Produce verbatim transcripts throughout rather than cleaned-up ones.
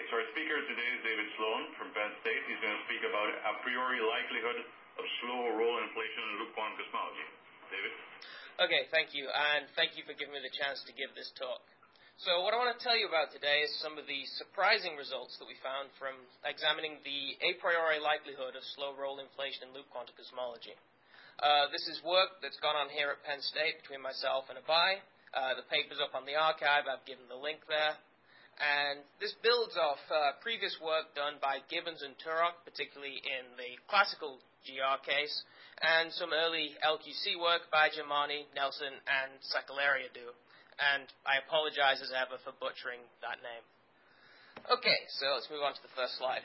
so our speaker today is David Sloan from Penn State. He's going to speak about a priori likelihood of slow roll inflation in loop quantum cosmology. David? Okay, thank you, and thank you for giving me the chance to give this talk. So what I want to tell you about today is some of the surprising results that we found from examining the a priori likelihood of slow roll inflation in loop quantum cosmology. Uh, this is work that's gone on here at Penn State between myself and Abai. Uh, the paper's up on the archive. I've given the link there. And this builds off uh, previous work done by Gibbons and Turok, particularly in the classical G R case, and some early L Q C work by Germani, Nelson, and Sakellariou. And I apologize as ever for butchering that name. Okay, so let's move on to the first slide.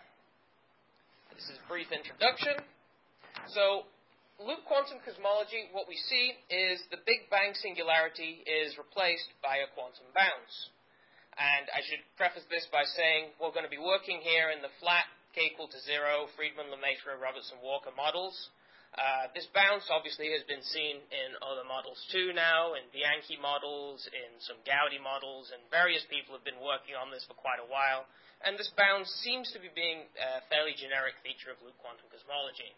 This is a brief introduction. So, loop quantum cosmology, what we see is the Big Bang singularity is replaced by a quantum bounce. And I should preface this by saying we're going to be working here in the flat k equal to zero Friedmann, Lemaitre, Robertson, Walker models. Uh, this bounce obviously has been seen in other models too now, in Bianchi models, in some Gaudy models, and various people have been working on this for quite a while. And this bounce seems to be being a fairly generic feature of loop quantum cosmology.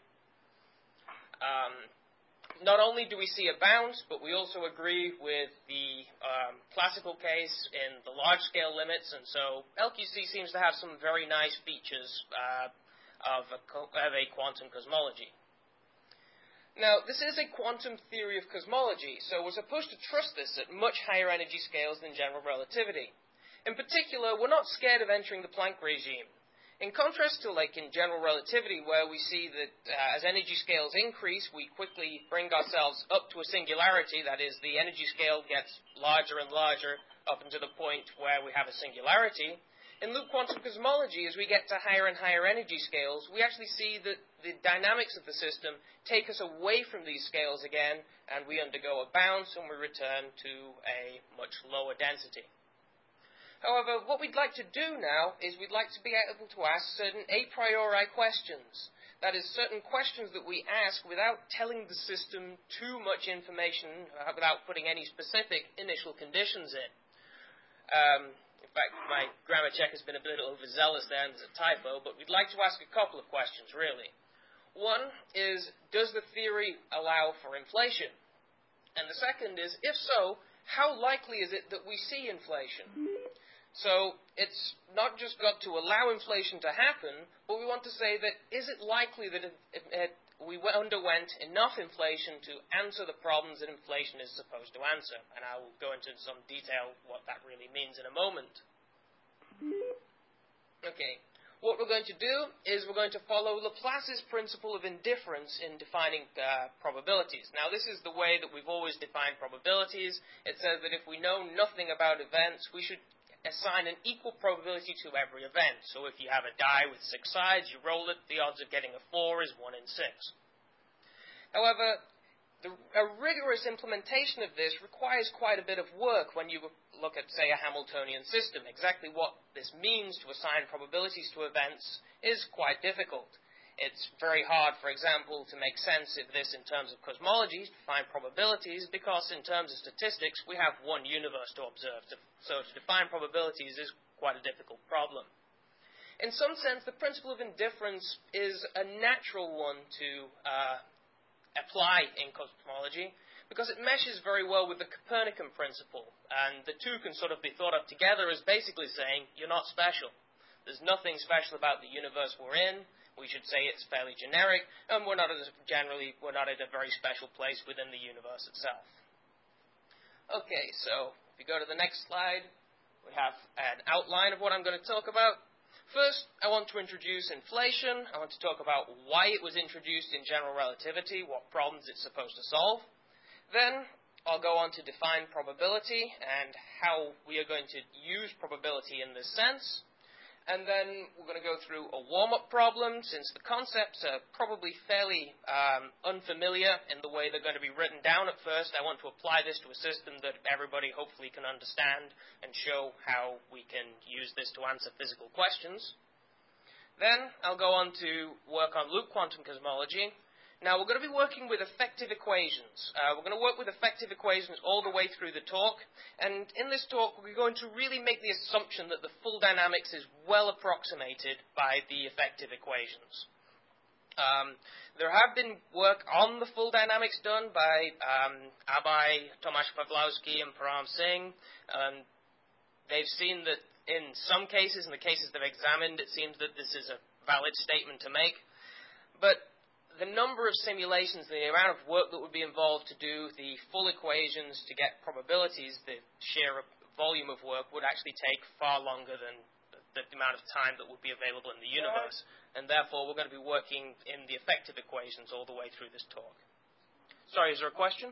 Um, not only do we see a bounce, but we also agree with the um, classical case in the large-scale limits, and so L Q C seems to have some very nice features uh, of, a of a quantum cosmology. Now, this is a quantum theory of cosmology, so we're supposed to trust this at much higher energy scales than general relativity. In particular, we're not scared of entering the Planck regime. In contrast to, like, in general relativity, where we see that uh, as energy scales increase, we quickly bring ourselves up to a singularity, that is, the energy scale gets larger and larger up until the point where we have a singularity. In loop quantum cosmology, as we get to higher and higher energy scales, we actually see that the dynamics of the system take us away from these scales again, and we undergo a bounce and we return to a much lower density. However, what we'd like to do now is we'd like to be able to ask certain a priori questions. That is, certain questions that we ask without telling the system too much information, uh, without putting any specific initial conditions in. Um, in fact, my grammar check has been a bit overzealous there, and there's a typo, but we'd like to ask a couple of questions, really. One is, does the theory allow for inflation? And the second is, if so, how likely is it that we see inflation? So it's not just got to allow inflation to happen, but we want to say that is it likely that it, it, it, we underwent enough inflation to answer the problems that inflation is supposed to answer? And I will go into some detail what that really means in a moment. Okay, what we're going to do is we're going to follow Laplace's principle of indifference in defining uh, probabilities. Now, this is the way that we've always defined probabilities. It says that if we know nothing about events, we should assign an equal probability to every event. So if you have a die with six sides, you roll it, the odds of getting a four is one in six. However, the, a rigorous implementation of this requires quite a bit of work when you look at, say, a Hamiltonian system. Exactly what this means to assign probabilities to events is quite difficult. It's very hard, for example, to make sense of this in terms of cosmology, to find probabilities, because in terms of statistics, we have one universe to observe. So to define probabilities is quite a difficult problem. In some sense, the principle of indifference is a natural one to uh, apply in cosmology, because it meshes very well with the Copernican principle. And the two can sort of be thought of together as basically saying, you're not special. There's nothing special about the universe we're in. We should say it's fairly generic, and we're not at a, generally we're not at a very special place within the universe itself. Okay, so if you go to the next slide, we have an outline of what I'm going to talk about. First, I want to introduce inflation. I want to talk about why it was introduced in general relativity, what problems it's supposed to solve. Then I'll go on to define probability and how we are going to use probability in this sense. And then we're going to go through a warm-up problem, since the concepts are probably fairly um, unfamiliar in the way they're going to be written down at first. I want to apply this to a system that everybody hopefully can understand and show how we can use this to answer physical questions. Then I'll go on to work on loop quantum cosmology, Now, we're going to be working with effective equations. Uh, we're going to work with effective equations all the way through the talk. And in this talk, we're going to really make the assumption that the full dynamics is well approximated by the effective equations. Um, there have been work on the full dynamics done by um, Abai, Tomasz Pawlowski, and Param Singh. Um, they've seen that in some cases, in the cases they've examined, it seems that this is a valid statement to make. But the number of simulations, the amount of work that would be involved to do the full equations to get probabilities, the sheer volume of work would actually take far longer than the, the amount of time that would be available in the universe. And therefore, we're going to be working in the effective equations all the way through this talk. Sorry, is there a question?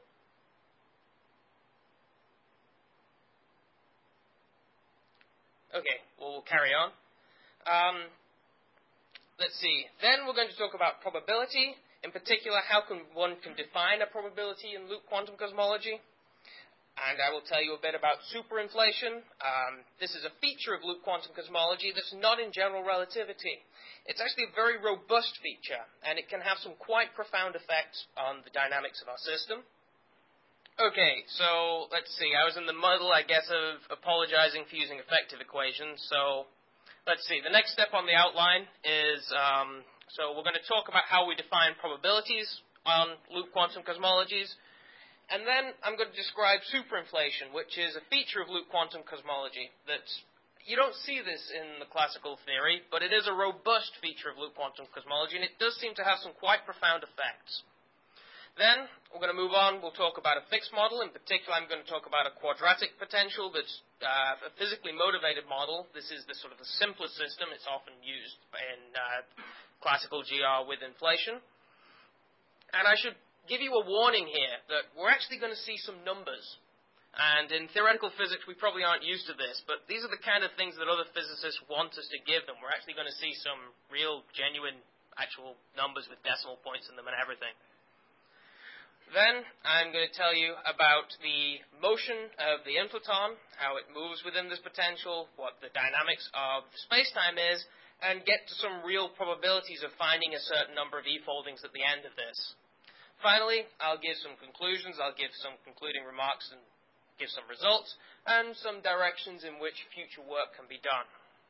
Okay, well, we'll carry on. Um, Let's see. Then we're going to talk about probability. In particular, how can one can define a probability in loop quantum cosmology. And I will tell you a bit about superinflation. Um, this is a feature of loop quantum cosmology that's not in general relativity. It's actually a very robust feature, and it can have some quite profound effects on the dynamics of our system. Okay, so let's see. I was in the muddle, I guess, of apologizing for using effective equations, so let's see. The next step on the outline is, um, so we're going to talk about how we define probabilities on loop quantum cosmologies. And then I'm going to describe superinflation, which is a feature of loop quantum cosmology. That's, you don't see this in the classical theory, but it is a robust feature of loop quantum cosmology, and it does seem to have some quite profound effects. Then we're going to move on. We'll talk about a fixed model. In particular, I'm going to talk about a quadratic potential that's uh, a physically motivated model. This is the sort of the simplest system. It's often used in uh, classical G R with inflation. And I should give you a warning here that we're actually going to see some numbers. And in theoretical physics, we probably aren't used to this, but these are the kind of things that other physicists want us to give them. We're actually going to see some real, genuine, actual numbers with decimal points in them and everything. Then I'm going to tell you about the motion of the inflaton, how it moves within this potential, what the dynamics of space-time is, and get to some real probabilities of finding a certain number of E-foldings at the end of this. Finally, I'll give some conclusions, I'll give some concluding remarks and give some results, and some directions in which future work can be done.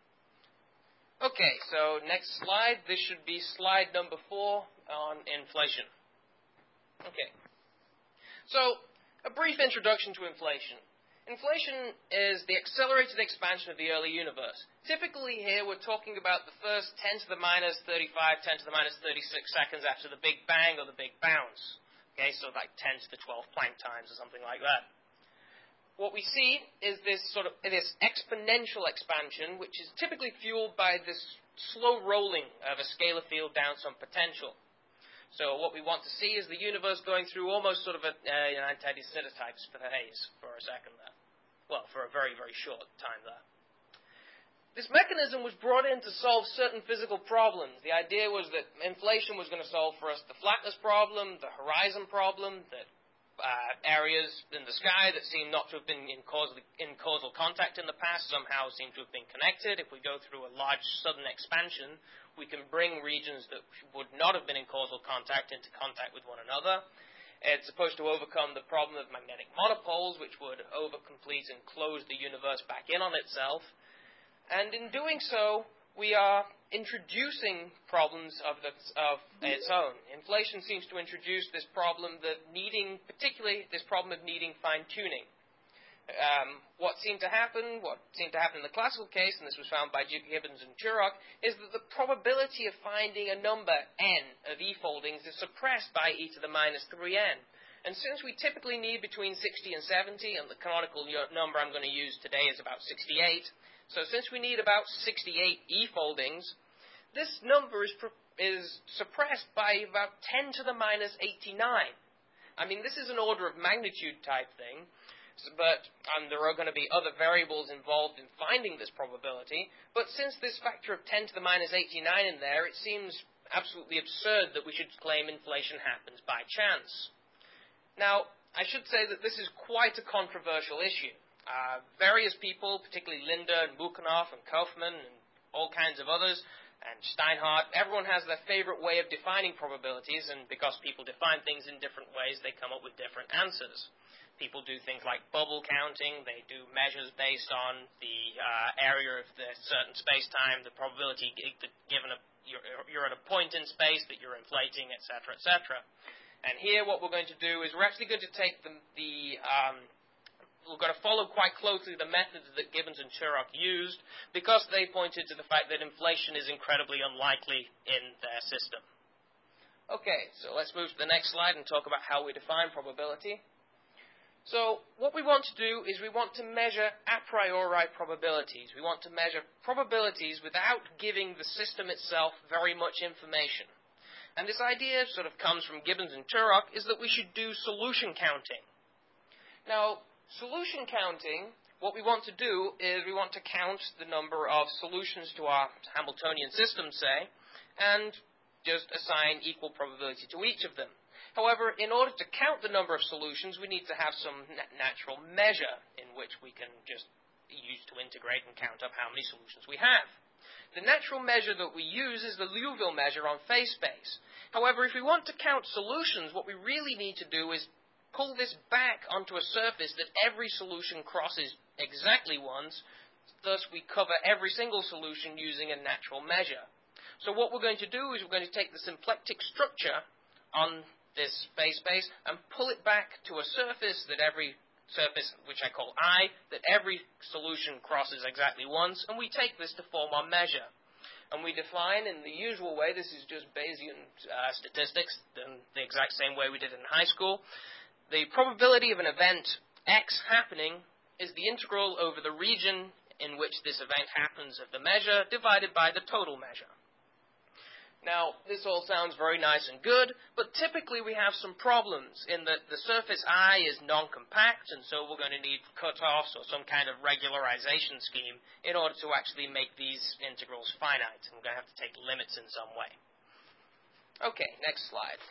Okay, so next slide. This should be slide number four on inflation. Okay. So, a brief introduction to inflation. Inflation is the accelerated expansion of the early universe. Typically here we're talking about the first ten to the minus thirty-five, ten to the minus thirty-six seconds after the Big Bang or the Big Bounce. Okay, so like ten to the twelve Planck times or something like that. What we see is this sort of this exponential expansion, which is typically fueled by this slow rolling of a scalar field down some potential. So what we want to see is the universe going through almost sort of a, uh, an anti-de Sitter type phase for a second there. Well, for a very, very short time there. This mechanism was brought in to solve certain physical problems. The idea was that inflation was going to solve for us the flatness problem, the horizon problem, that uh, areas in the sky that seem not to have been in causal, in causal contact in the past somehow seem to have been connected. If we go through a large sudden expansion, we can bring regions that would not have been in causal contact into contact with one another. It's supposed to overcome the problem of magnetic monopoles, which would overcomplete and close the universe back in on itself. And in doing so, we are introducing problems of, the, of its own. Inflation seems to introduce this problem that needing, particularly this problem of needing fine-tuning. Um, what seemed to happen, what seemed to happen in the classical case, and this was found by Gibbons and Turok, is that the probability of finding a number n of E-foldings is suppressed by e to the minus three n. And since we typically need between sixty and seventy, and the canonical number I'm going to use today is about sixty-eight, so since we need about sixty-eight E-foldings, this number is, is suppressed by about ten to the minus eighty-nine. I mean, this is an order of magnitude type thing. But um, there are going to be other variables involved in finding this probability. But since this factor of ten to the minus eighty-nine in there, it seems absolutely absurd that we should claim inflation happens by chance. Now, I should say that this is quite a controversial issue. Uh, various people, particularly Linda and Bukhanov and Kaufman and all kinds of others, and Steinhardt. Everyone has their favorite way of defining probabilities, and because people define things in different ways, they come up with different answers. People do things like bubble counting. They do measures based on the uh, area of the certain space-time, the probability given a, you're, you're at a point in space that you're inflating, et cetera, et cetera. And here what we're going to do is we're actually going to take the, the um, we're going to follow quite closely the methods that Gibbons and Turok used because they pointed to the fact that inflation is incredibly unlikely in their system. Okay, so let's move to the next slide and talk about how we define probability. So what we want to do is we want to measure a priori probabilities. We want to measure probabilities without giving the system itself very much information. And this idea sort of comes from Gibbons and Turok, is that we should do solution counting. Now, solution counting, what we want to do is we want to count the number of solutions to our Hamiltonian system, say, and just assign equal probability to each of them. However, in order to count the number of solutions, we need to have some natural measure in which we can just use to integrate and count up how many solutions we have. The natural measure that we use is the Liouville measure on phase space. However, if we want to count solutions, what we really need to do is pull this back onto a surface that every solution crosses exactly once, thus we cover every single solution using a natural measure. So what we're going to do is we're going to take the symplectic structure on this phase space and pull it back to a surface that every surface, which I call I, that every solution crosses exactly once, and we take this to form our measure. And we define in the usual way, this is just Bayesian uh, statistics, in the exact same way we did in high school. The probability of an event X happening is the integral over the region in which this event happens of the measure divided by the total measure. Now, this all sounds very nice and good, but typically we have some problems in that the surface I is non-compact, and so we're going to need cutoffs or some kind of regularization scheme in order to actually make these integrals finite. And we're going to have to take limits in some way. Okay, next slide.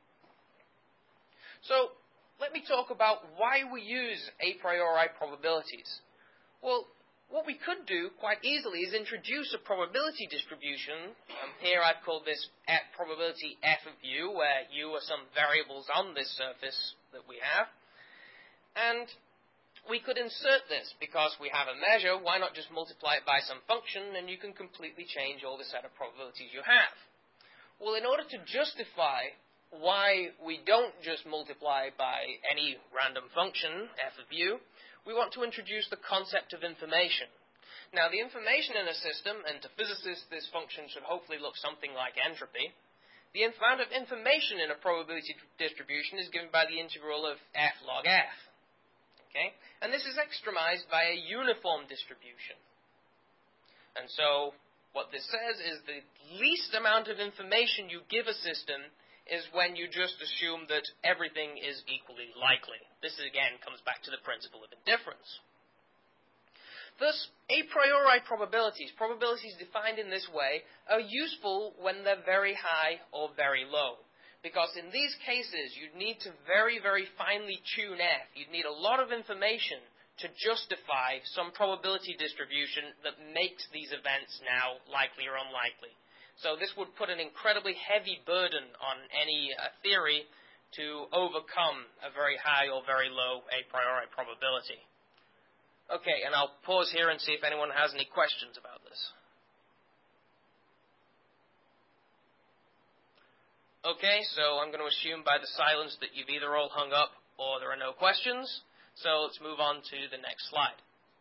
So, let me talk about why we use a priori probabilities. Well, what we could do quite easily is introduce a probability distribution. Um, here I've called this F probability F of U, where U are some variables on this surface that we have. And we could insert this because we have a measure. Why not just multiply it by some function, and you can completely change all the set of probabilities you have. Well, in order to justify why we don't just multiply by any random function, F of U, we want to introduce the concept of information. Now, the information in a system, and to physicists this function should hopefully look something like entropy, the amount of information in a probability distribution is given by the integral of f log f. Okay? And this is extremized by a uniform distribution. And so, what this says is the least amount of information you give a system is when you just assume that everything is equally likely. This, again, comes back to the principle of indifference. Thus, a priori probabilities, probabilities defined in this way, are useful when they're very high or very low. Because in these cases, you'd need to very, very finely tune F. You'd need a lot of information to justify some probability distribution that makes these events now likely or unlikely. So this would put an incredibly heavy burden on any uh, theory to overcome a very high or very low a priori probability. Okay, and I'll pause here and see if anyone has any questions about this. Okay, so I'm going to assume by the silence that you've either all hung up or there are no questions. So let's move on to the next slide.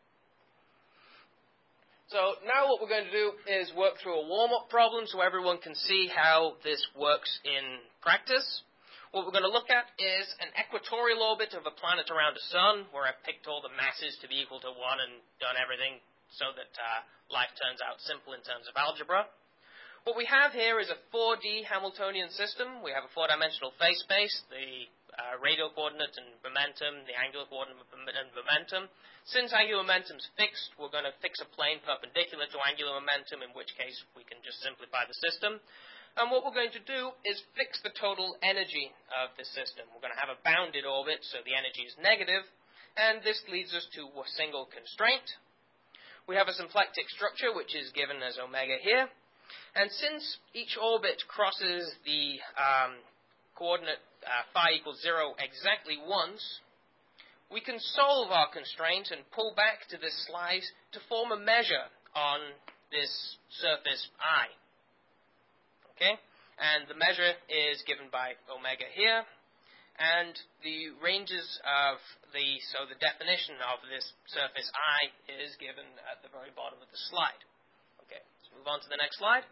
So now what we're going to do is work through a warm-up problem so everyone can see how this works in practice. What we're going to look at is an equatorial orbit of a planet around a sun, where I've picked all the masses to be equal to one and done everything so that uh, life turns out simple in terms of algebra. What we have here is a four D Hamiltonian system. We have a four-dimensional phase space, the uh, radial coordinate and momentum, the angular coordinate and momentum. Since angular momentum is fixed, we're going to fix a plane perpendicular to angular momentum, in which case we can just simplify the system. And what we're going to do is fix the total energy of the system. We're going to have a bounded orbit, so the energy is negative, and this leads us to a single constraint. We have a symplectic structure, which is given as omega here. And since each orbit crosses the um, coordinate uh, phi equals zero exactly once, we can solve our constraint and pull back to this slide to form a measure on this surface I. Okay? And the measure is given by omega here. And the ranges of the, so the definition of this surface I is given at the very bottom of the slide. Okay, let's move on to the next slide.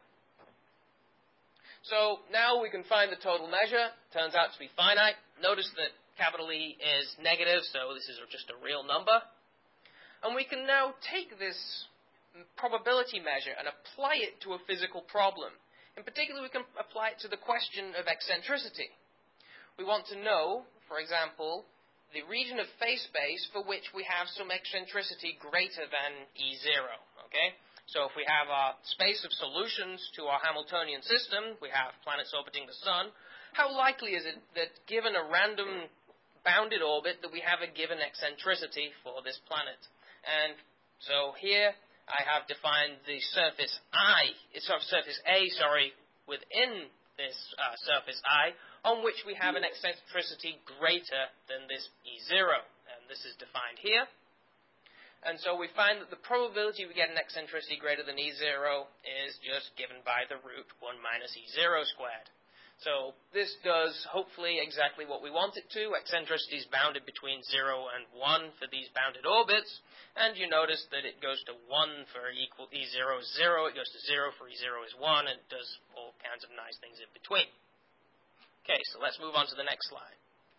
So now we can find the total measure. Turns out to be finite. Notice that capital E is negative, so this is just a real number. And we can now take this probability measure and apply it to a physical problem. In particular, we can apply it to the question of eccentricity. We want to know, for example, the region of phase space for which we have some eccentricity greater than E zero. Okay? So if we have our space of solutions to our Hamiltonian system, we have planets orbiting the Sun, how likely is it that given a random bounded orbit that we have a given eccentricity for this planet? And so here I have defined the surface I, surface A, sorry, within this uh, surface I, on which we have an eccentricity greater than this E zero. And this is defined here. And so we find that the probability we get an eccentricity greater than E zero is just given by the root one minus E zero squared. So this does hopefully exactly what we want it to. Eccentricity is bounded between zero and one for these bounded orbits. And you notice that it goes to one for equal E zero is zero, it goes to zero for E zero is one, and it does all kinds of nice things in between. Okay, so let's move on to the next slide.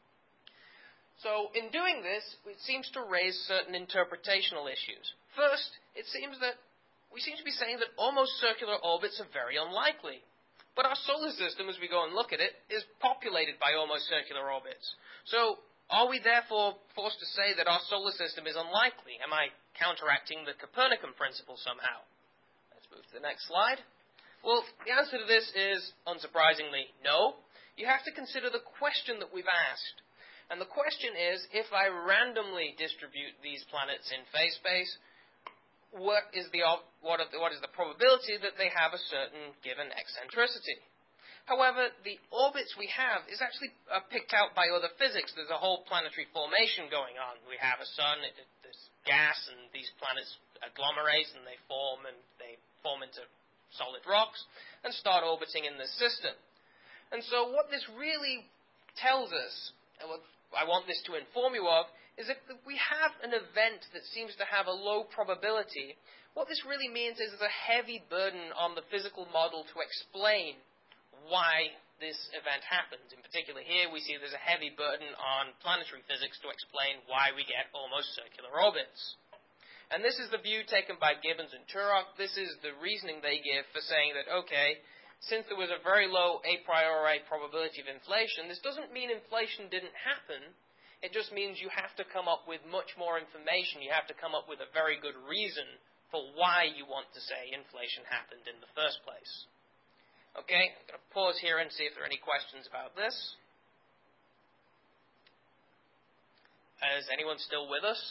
So in doing this, it seems to raise certain interpretational issues. First, it seems that we seem to be saying that almost circular orbits are very unlikely. But our solar system, as we go and look at it, is populated by almost circular orbits. So are we therefore forced to say that our solar system is unlikely? Am I counteracting the Copernican principle somehow? Let's move to the next slide. Well, the answer to this is, unsurprisingly, no. You have to consider the question that we've asked. And the question is, if I randomly distribute these planets in phase space, what is the what, are the, what is the probability that they have a certain given eccentricity? However, the orbits we have is actually uh, picked out by other physics. There's a whole planetary formation going on. We have a sun, it, it, there's gas, and these planets agglomerate, and they form, and they form into solid rocks, and start orbiting in this system. And so what this really tells us, and what I want this to inform you of, is that we have an event that seems to have a low probability. What this really means is there's a heavy burden on the physical model to explain why this event happens. In particular here, we see there's a heavy burden on planetary physics to explain why we get almost circular orbits. And this is the view taken by Gibbons and Turok. This is the reasoning they give for saying that, okay, since there was a very low a priori probability of inflation, this doesn't mean inflation didn't happen. It just means you have to come up with much more information. You have to come up with a very good reason for why you want to say inflation happened in the first place. Okay, I'm going to pause here and see if there are any questions about this. Is anyone still with us?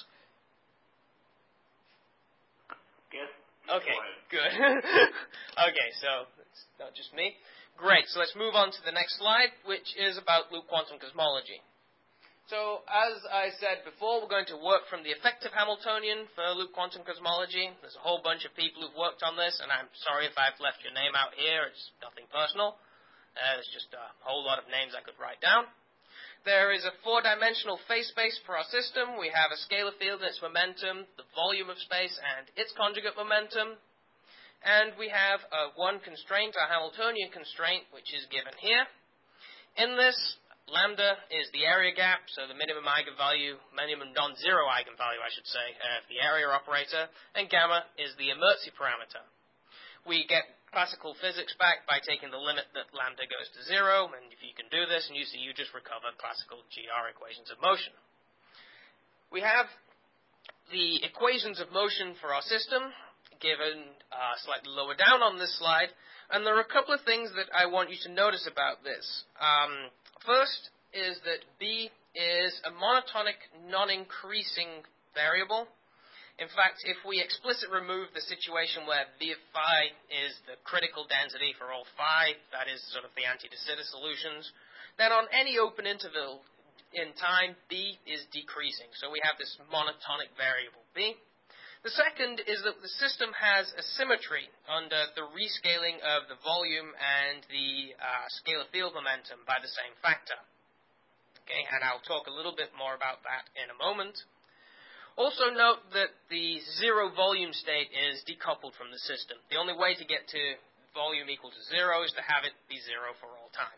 Yes. Okay, good. Okay, so it's not just me. Great, so let's move on to the next slide, which is about loop quantum cosmology. So, as I said before, we're going to work from the effective Hamiltonian for loop quantum cosmology. There's a whole bunch of people who've worked on this, and I'm sorry if I've left your name out here. It's nothing personal. Uh, there's just a whole lot of names I could write down. There is a four-dimensional phase space for our system. We have a scalar field and its momentum, the volume of space and its conjugate momentum. And we have uh, one constraint, our Hamiltonian constraint, which is given here. In this, lambda is the area gap, so the minimum eigenvalue, minimum non-zero eigenvalue, I should say, of the area operator, and gamma is the inertia parameter. We get classical physics back by taking the limit that lambda goes to zero, and if you can do this, and you see, you just recover classical G R equations of motion. We have the equations of motion for our system, given uh, slightly lower down on this slide, and there are a couple of things that I want you to notice about this. Um, first is that B is a monotonic, non-increasing variable, In fact, if we explicitly remove the situation where V of phi is the critical density for all phi, that is sort of the anti-de Sitter solutions, then on any open interval in time, B is decreasing. So we have this monotonic variable, B. The second is that the system has a symmetry under the rescaling of the volume and the uh, scalar field momentum by the same factor. Okay, and I'll talk a little bit more about that in a moment. Also note that the zero volume state is decoupled from the system. The only way to get to volume equal to zero is to have it be zero for all time.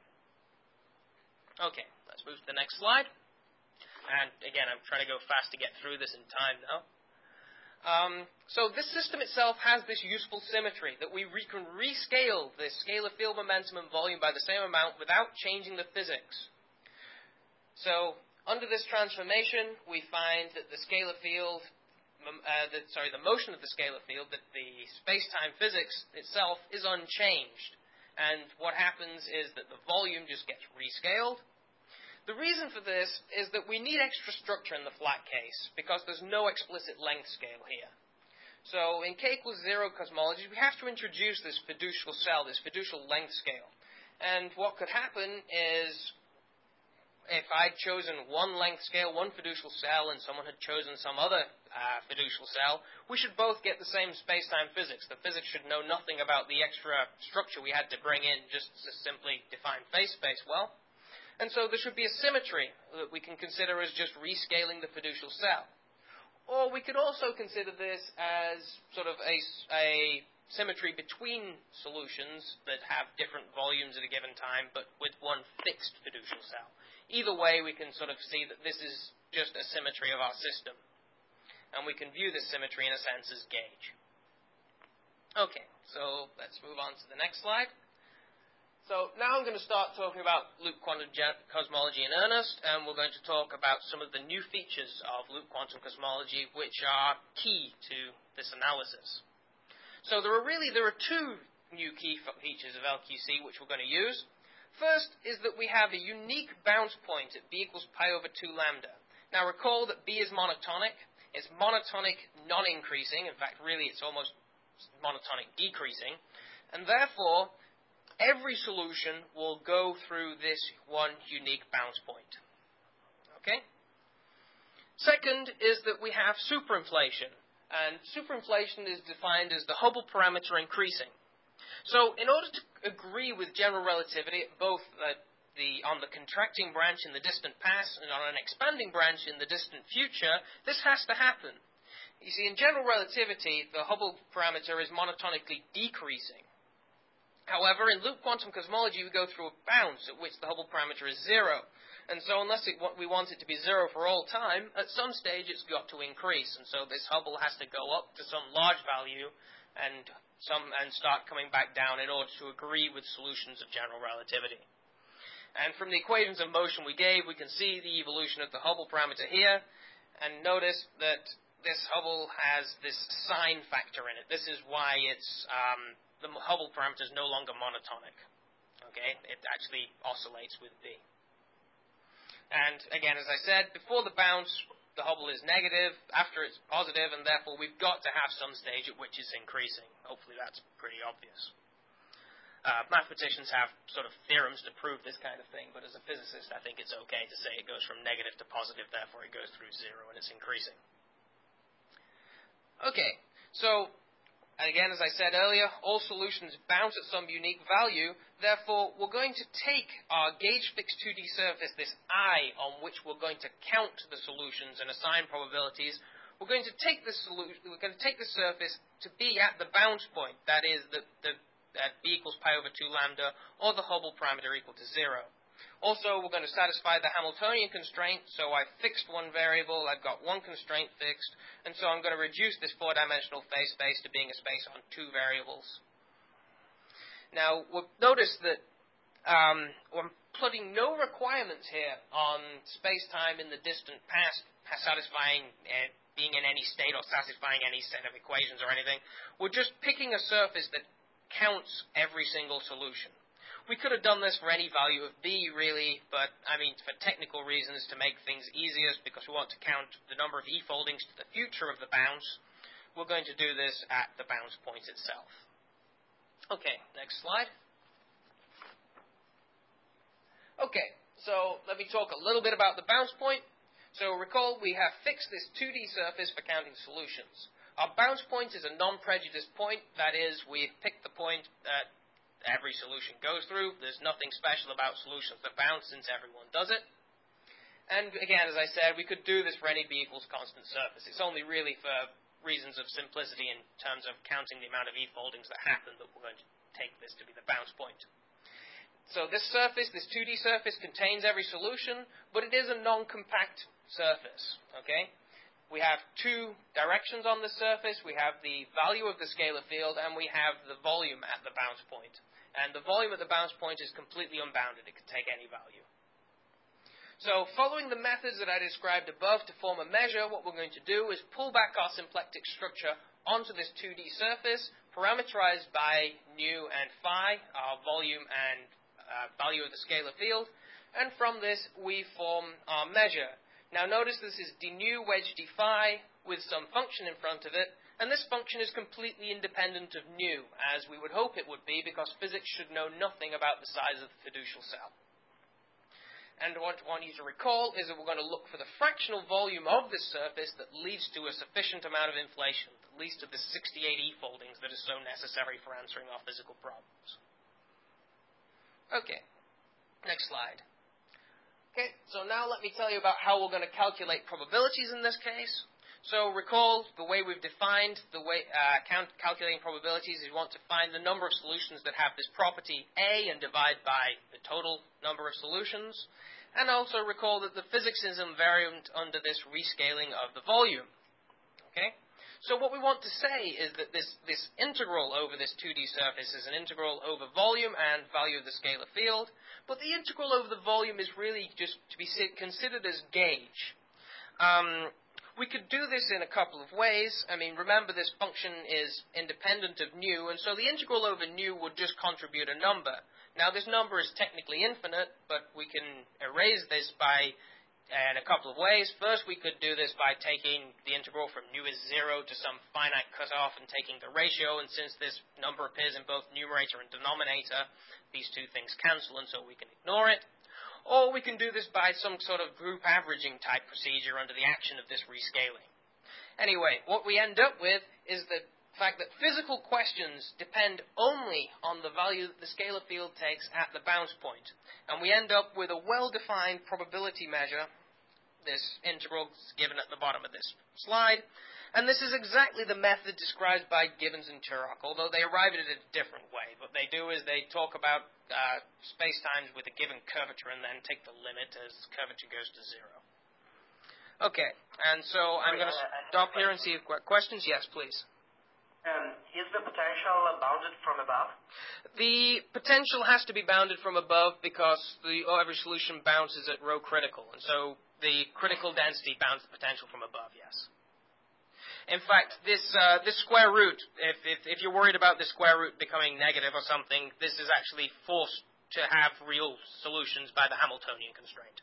Okay, let's move to the next slide. And again, I'm trying to go fast to get through this in time now. Um, so this system itself has this useful symmetry that we re can rescale the scalar field momentum and volume by the same amount without changing the physics. So under this transformation, we find that the scalar field, uh, the, sorry, the motion of the scalar field, that the space-time physics itself is unchanged. And what happens is that the volume just gets rescaled. The reason for this is that we need extra structure in the flat case, because there's no explicit length scale here. So in k equals zero cosmology, we have to introduce this fiducial cell, this fiducial length scale. And what could happen is, if I'd chosen one length scale, one fiducial cell, and someone had chosen some other uh, fiducial cell, we should both get the same space-time physics. The physics should know nothing about the extra structure we had to bring in just to simply define phase space well. And so there should be a symmetry that we can consider as just rescaling the fiducial cell. Or we could also consider this as sort of a, a symmetry between solutions that have different volumes at a given time, but with one fixed fiducial cell. Either way, we can sort of see that this is just a symmetry of our system. And we can view this symmetry, in a sense, as gauge. Okay, so let's move on to the next slide. So now I'm going to start talking about loop quantum cosmology in earnest, and we're going to talk about some of the new features of loop quantum cosmology which are key to this analysis. So there are really, there are two new key features of L Q C which we're going to use. First is that we have a unique bounce point at B equals pi over two lambda. Now recall that B is monotonic. It's monotonic non-increasing. In fact, really it's almost monotonic decreasing. And therefore, every solution will go through this one unique bounce point. Okay? Second is that we have superinflation. And superinflation is defined as the Hubble parameter increasing. So in order to agree with general relativity, both uh, the, on the contracting branch in the distant past and on an expanding branch in the distant future, this has to happen. You see, in general relativity, the Hubble parameter is monotonically decreasing. However, in loop quantum cosmology, we go through a bounce at which the Hubble parameter is zero. And so unless it, we want it to be zero for all time, at some stage it's got to increase. And so this Hubble has to go up to some large value and some and start coming back down in order to agree with solutions of general relativity. And from the equations of motion we gave, we can see the evolution of the Hubble parameter here, and notice that this Hubble has this sign factor in it. This is why it's um, the Hubble parameter is no longer monotonic. Okay, it actually oscillates with B. And again, as I said, before the bounce, the Hubble is negative, after it's positive, and therefore we've got to have some stage at which it's increasing. Hopefully that's pretty obvious. Uh, mathematicians have sort of theorems to prove this kind of thing, but as a physicist I think it's okay to say it goes from negative to positive, therefore it goes through zero and it's increasing. Okay, so again, as I said earlier, all solutions bounce at some unique value. Therefore, we're going to take our gauge-fixed two D surface, this I on which we're going to count the solutions and assign probabilities. We're going to take this solution. We're going to take the surface to be at the bounce point. That is, the, the at B equals pi over two lambda, or the Hubble parameter equal to zero. Also, we're going to satisfy the Hamiltonian constraint, so I've fixed one variable, I've got one constraint fixed, and so I'm going to reduce this four-dimensional phase space to being a space on two variables. Now, we'll notice that um, we're putting no requirements here on space-time in the distant past satisfying, uh, being in any state or satisfying any set of equations or anything. We're just picking a surface that counts every single solution. We could have done this for any value of B, really, but, I mean, for technical reasons, to make things easiest, because we want to count the number of E-foldings to the future of the bounce, we're going to do this at the bounce point itself. Okay, next slide. Okay, so let me talk a little bit about the bounce point. So recall we have fixed this two D surface for counting solutions. Our bounce point is a non-prejudiced point. That is, we've picked the point that every solution goes through. There's nothing special about solutions that bounce since everyone does it. And again, as I said, we could do this for any b equals constant surface. It's only really for reasons of simplicity in terms of counting the amount of e-foldings that happen that we're going to take this to be the bounce point. So this surface, this two D surface, contains every solution, but it is a non-compact surface, okay? We have two directions on the surface. We have the value of the scalar field, and we have the volume at the bounce point. And the volume at the bounce point is completely unbounded. It can take any value. So following the methods that I described above to form a measure, what we're going to do is pull back our symplectic structure onto this two D surface, parameterized by nu and phi, our volume and uh, value of the scalar field. And from this, we form our measure. Now notice this is d nu wedge d phi with some function in front of it, and this function is completely independent of nu, as we would hope it would be, because physics should know nothing about the size of the fiducial cell. And what I want you to recall is that we're going to look for the fractional volume of this surface that leads to a sufficient amount of inflation, that leads to the sixty-eight e-foldings that is so necessary for answering our physical problems. Okay, next slide. Okay, so now let me tell you about how we're going to calculate probabilities in this case. So recall the way we've defined the way uh, count, calculating probabilities is we want to find the number of solutions that have this property A and divide by the total number of solutions. And also recall that the physics is invariant under this rescaling of the volume. Okay? So what we want to say is that this, this integral over this two D surface is an integral over volume and value of the scalar field, but the integral over the volume is really just to be considered as gauge. Um, we could do this in a couple of ways. I mean, remember this function is independent of nu, and so the integral over nu would just contribute a number. Now this number is technically infinite, but we can erase this by in a couple of ways. First, we could do this by taking the integral from nu is zero to some finite cutoff and taking the ratio, and since this number appears in both numerator and denominator, these two things cancel, and so we can ignore it. Or we can do this by some sort of group averaging type procedure under the action of this rescaling. Anyway, what we end up with is the fact that physical questions depend only on the value that the scalar field takes at the bounce point. And we end up with a well-defined probability measure. This integral is given at the bottom of this slide. And this is exactly the method described by Gibbons and Turok, although they arrive at it a different way. What they do is they talk about uh, spacetimes with a given curvature and then take the limit as curvature goes to zero. Okay, and so I'm going to stop here and see if questions. Yes, please. Um, is the potential bounded from above? The potential has to be bounded from above because the oh, every solution bounces at rho critical, and so the critical density bounds the potential from above, yes. In fact, this uh, this square root, if, if, if you're worried about the square root becoming negative or something, this is actually forced to have real solutions by the Hamiltonian constraint.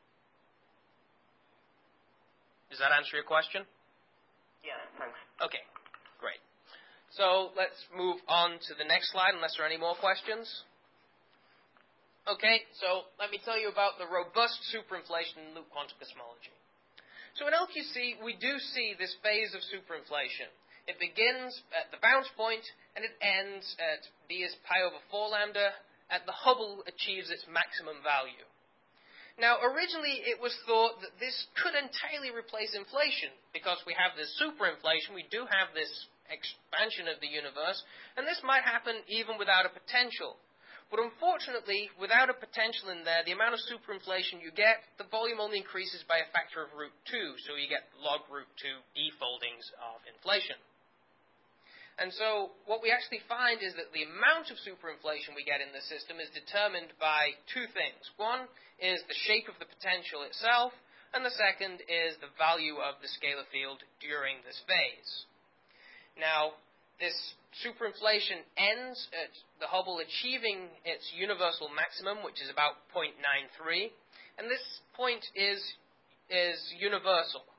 Does that answer your question? Yeah, thanks. Okay, great. So let's move on to the next slide, unless there are any more questions. Okay, so let me tell you about the robust superinflation in loop quantum cosmology. So in L Q C, we do see this phase of superinflation. It begins at the bounce point, and it ends at d is pi over four lambda. At the Hubble achieves its maximum value. Now, originally, it was thought that this could entirely replace inflation, because we have this superinflation, we do have this expansion of the universe, and this might happen even without a potential. But unfortunately, without a potential in there, the amount of superinflation you get, the volume only increases by a factor of root two, so you get log root two e-foldings of inflation. And so what we actually find is that the amount of superinflation we get in the system is determined by two things. One is the shape of the potential itself, and the second is the value of the scalar field during this phase. Now, this superinflation ends at the Hubble achieving its universal maximum, which is about zero point nine three, and this point is, is universal.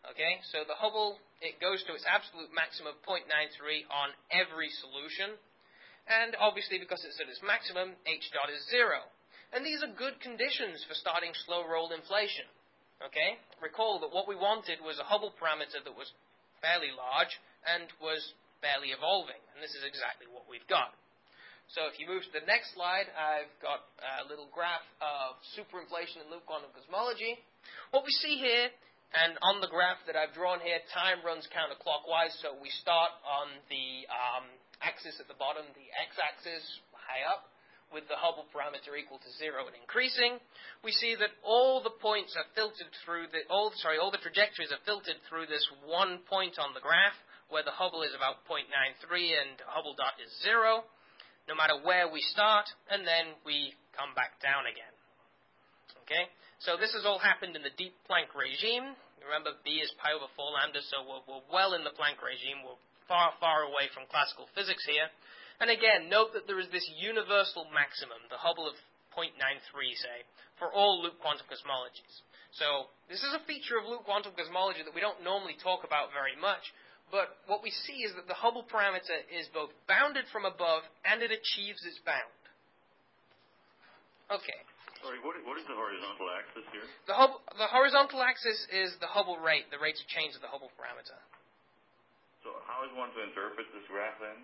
Okay, so the Hubble, it goes to its absolute maximum of zero point nine three on every solution. And obviously, because it's at its maximum, H dot is zero. And these are good conditions for starting slow roll inflation. Okay, recall that what we wanted was a Hubble parameter that was fairly large and was barely evolving. And this is exactly what we've got. So if you move to the next slide, I've got a little graph of superinflation in loop quantum cosmology. What we see here, and on the graph that I've drawn here, time runs counterclockwise. So we start on the um, axis at the bottom, the x-axis, high up, with the Hubble parameter equal to zero and increasing. We see that all the points are filtered through the, all, sorry, all the trajectories are filtered through this one point on the graph, where the Hubble is about zero point nine three and Hubble dot is zero. No matter where we start, and then we come back down again. Okay, so this has all happened in the deep Planck regime. Remember, B is pi over four lambda, so we're, we're well in the Planck regime. We're far, far away from classical physics here. And again, note that there is this universal maximum, the Hubble of zero point nine three, say, for all loop quantum cosmologies. So this is a feature of loop quantum cosmology that we don't normally talk about very much. But what we see is that the Hubble parameter is both bounded from above and it achieves its bound. Okay. Sorry, what, what is the horizontal axis here? The, Hubble, the horizontal axis is the Hubble rate, the rate of change of the Hubble parameter. So how is one to interpret this graph then?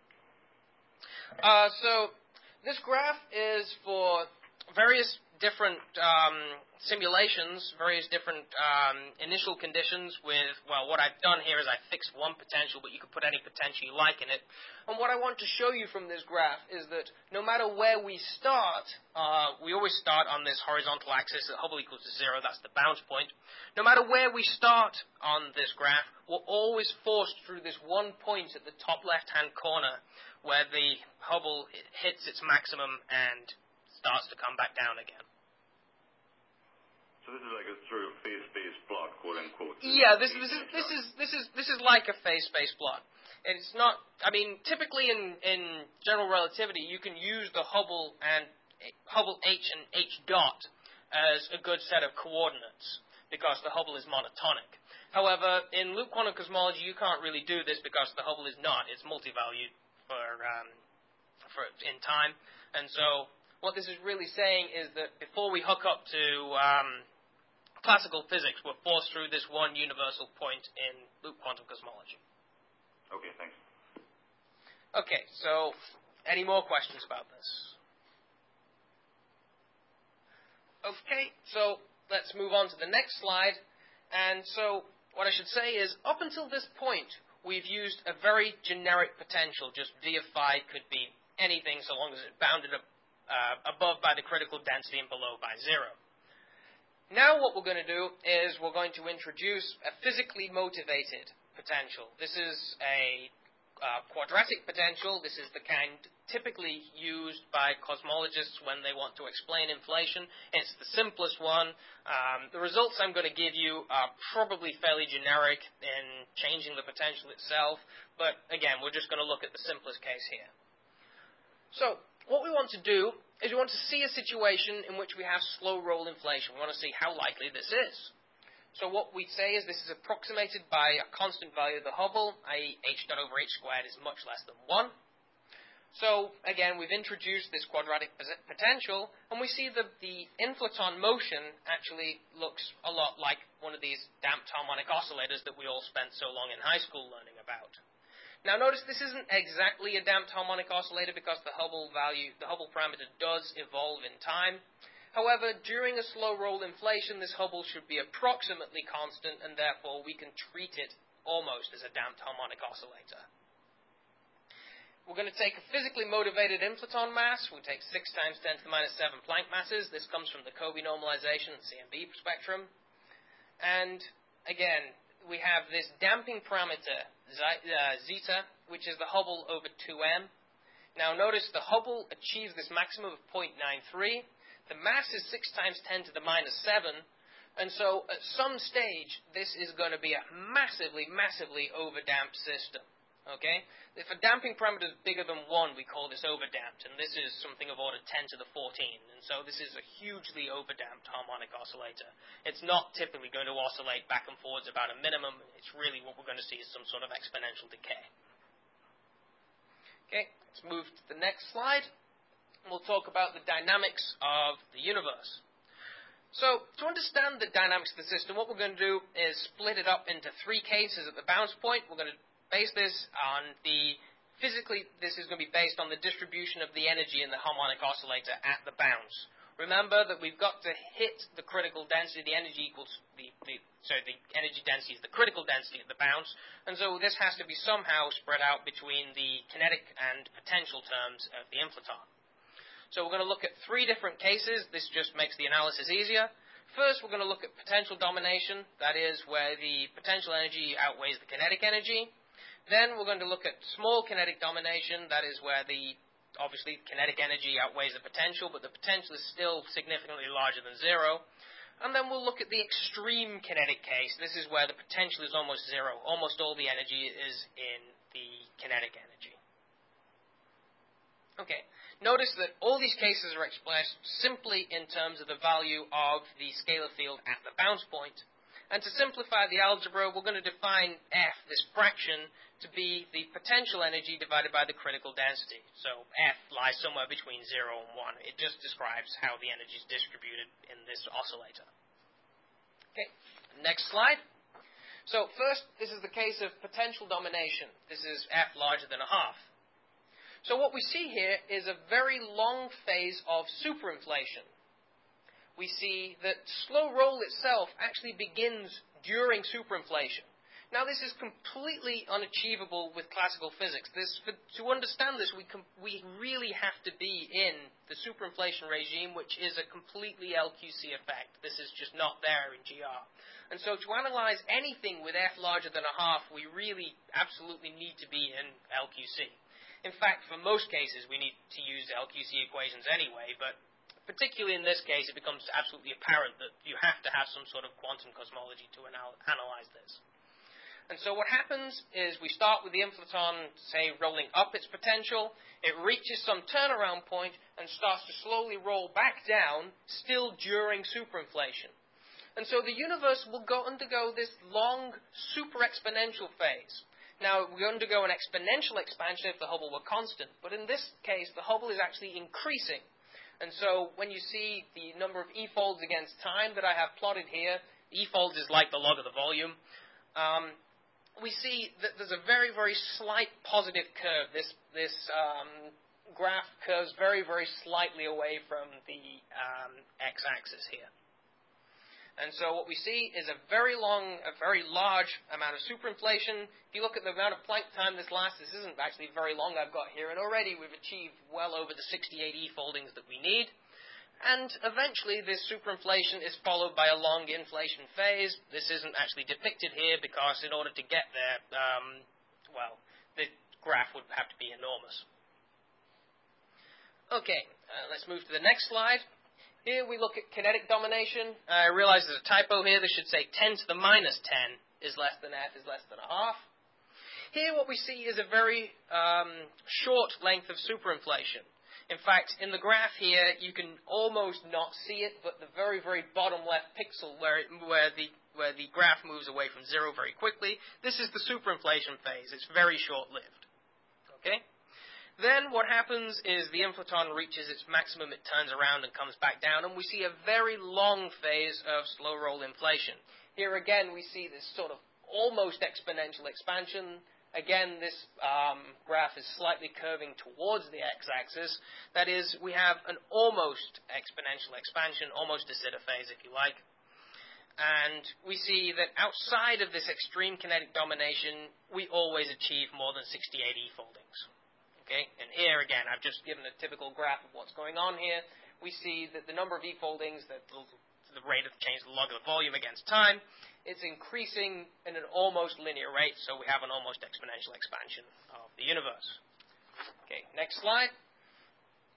Uh, so this graph is for various different um, simulations, various different um, initial conditions with, well, what I've done here is I fixed one potential, but you could put any potential you like in it. And what I want to show you from this graph is that no matter where we start, uh, we always start on this horizontal axis at Hubble equals to zero, that's the bounce point. No matter where we start on this graph, we're always forced through this one point at the top left-hand corner where the Hubble hits its maximum and starts to come back down again. So this is like a sort of phase-space plot, quote unquote. Yeah, this, this is this is this is this is like a phase-space plot. It's not. I mean, typically in in general relativity, you can use the Hubble and Hubble H and H dot as a good set of coordinates because the Hubble is monotonic. However, in loop quantum cosmology, you can't really do this because the Hubble is not. It's multi-valued for um, for in time, and so what this is really saying is that before we hook up to um, classical physics, we're forced through this one universal point in loop quantum cosmology. Okay, thanks. Okay, so any more questions about this? Okay, so let's move on to the next slide. And so what I should say is, up until this point, we've used a very generic potential, just V of phi could be anything so long as it's bounded up Uh, above by the critical density and below by zero. Now what we're going to do is we're going to introduce a physically motivated potential. This is a uh, quadratic potential. This is the kind typically used by cosmologists when they want to explain inflation. It's the simplest one. Um, the results I'm going to give you are probably fairly generic in changing the potential itself, but again, we're just going to look at the simplest case here. So, what we want to do is we want to see a situation in which we have slow roll inflation. We want to see how likely this is. So what we say is this is approximated by a constant value of the Hubble, that is h dot over h squared is much less than one. So again, we've introduced this quadratic potential, and we see that the inflaton motion actually looks a lot like one of these damped harmonic oscillators that we all spent so long in high school learning about. Now notice this isn't exactly a damped harmonic oscillator because the Hubble value, the Hubble parameter does evolve in time. However, during a slow roll inflation, this Hubble should be approximately constant, and therefore we can treat it almost as a damped harmonic oscillator. We're going to take a physically motivated inflaton mass. We'll take six times ten to the minus seven Planck masses. This comes from the Cobe normalization C M B spectrum. And again, we have this damping parameter, zeta, which is the Hubble over two m. Now notice the Hubble achieves this maximum of zero point nine three. The mass is six times ten to the minus seven. And so at some stage, this is going to be a massively, massively overdamped system. Okay? If a damping parameter is bigger than one, we call this overdamped, and this is something of order ten to the fourteen. And so this is a hugely overdamped harmonic oscillator. It's not typically going to oscillate back and forwards about a minimum. It's really what we're going to see is some sort of exponential decay. Okay, let's move to the next slide. We'll talk about the dynamics of the universe. So, to understand the dynamics of the system, what we're going to do is split it up into three cases at the bounce point. We're going to base this on the, physically, this is going to be based on the distribution of the energy in the harmonic oscillator at the bounce. Remember that we've got to hit the critical density, the energy equals, the, the, sorry, the energy density is the critical density at the bounce, and so this has to be somehow spread out between the kinetic and potential terms of the inflaton. So we're going to look at three different cases. This just makes the analysis easier. First, we're going to look at potential domination, that is where the potential energy outweighs the kinetic energy. Then we're going to look at small kinetic domination, that is where the, obviously, kinetic energy outweighs the potential, but the potential is still significantly larger than zero. And then we'll look at the extreme kinetic case. This is where the potential is almost zero. Almost all the energy is in the kinetic energy. Okay, notice that all these cases are expressed simply in terms of the value of the scalar field at the bounce point. And to simplify the algebra, we're going to define F, this fraction, to be the potential energy divided by the critical density. So F lies somewhere between zero and one. It just describes how the energy is distributed in this oscillator. Okay, next slide. So first, this is the case of potential domination. This is F larger than a half. So what we see here is a very long phase of superinflation. We see that slow roll itself actually begins during superinflation. Now, this is completely unachievable with classical physics. This, for, to understand this, we, com, we really have to be in the superinflation regime, which is a completely L Q C effect. This is just not there in G R. And so to analyze anything with F larger than a half, we really absolutely need to be in L Q C. In fact, for most cases, we need to use L Q C equations anyway, but particularly in this case, it becomes absolutely apparent that you have to have some sort of quantum cosmology to anal analyze this. And so what happens is we start with the inflaton, say, rolling up its potential. It reaches some turnaround point and starts to slowly roll back down, still during superinflation. And so the universe will go undergo this long super-exponential phase. Now, we undergo an exponential expansion if the Hubble were constant, but in this case, the Hubble is actually increasing. And so when you see the number of e-folds against time that I have plotted here, e-folds is like the log of the volume, um, we see that there's a very, very slight positive curve. This, this um, graph curves very, very slightly away from the um, x-axis here. And so what we see is a very long, a very large amount of superinflation. If you look at the amount of Planck time this lasts, this isn't actually very long I've got here, and already we've achieved well over the sixty-eight e-foldings that we need. And eventually this superinflation is followed by a long inflation phase. This isn't actually depicted here because in order to get there, um, well, the graph would have to be enormous. Okay, uh, let's move to the next slide. Here we look at kinetic domination. I realize there's a typo here. This should say ten to the minus ten is less than F is less than a half. Here what we see is a very um, short length of superinflation. In fact, in the graph here, you can almost not see it, but the very, very bottom left pixel where, it, where, the, where the graph moves away from zero very quickly, this is the superinflation phase. It's very short-lived. Okay? Then what happens is the inflaton reaches its maximum, it turns around and comes back down, and we see a very long phase of slow roll inflation. Here again we see this sort of almost exponential expansion. Again, this um, graph is slightly curving towards the x-axis. That is, we have an almost exponential expansion, almost a zeta phase if you like. And we see that outside of this extreme kinetic domination, we always achieve more than sixty-eight e-foldings. Okay, and here again, I've just given a typical graph of what's going on here. We see that the number of e-foldings, that the rate of change, the log of the volume against time, it's increasing in an almost linear rate, so we have an almost exponential expansion of the universe. Okay, next slide.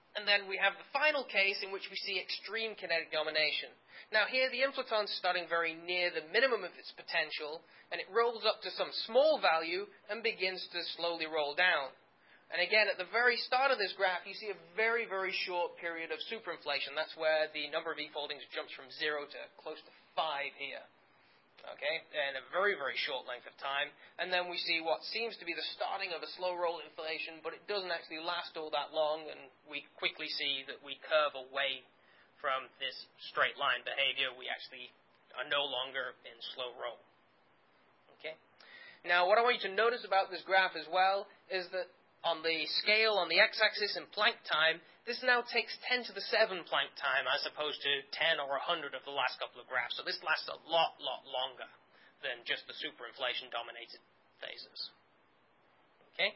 And then we have the final case in which we see extreme kinetic domination. Now here the inflaton's starting very near the minimum of its potential, and it rolls up to some small value and begins to slowly roll down. And again, at the very start of this graph, you see a very, very short period of superinflation. That's where the number of e-foldings jumps from zero to close to five here. Okay, in a very, very short length of time. And then we see what seems to be the starting of a slow roll inflation, but it doesn't actually last all that long, and we quickly see that we curve away from this straight line behavior. We actually are no longer in slow roll. Okay. Now, what I want you to notice about this graph as well is that on the scale, on the x-axis in Planck time, this now takes ten to the seven Planck time as opposed to ten or one hundred of the last couple of graphs. So this lasts a lot, lot longer than just the superinflation-dominated phases. Okay?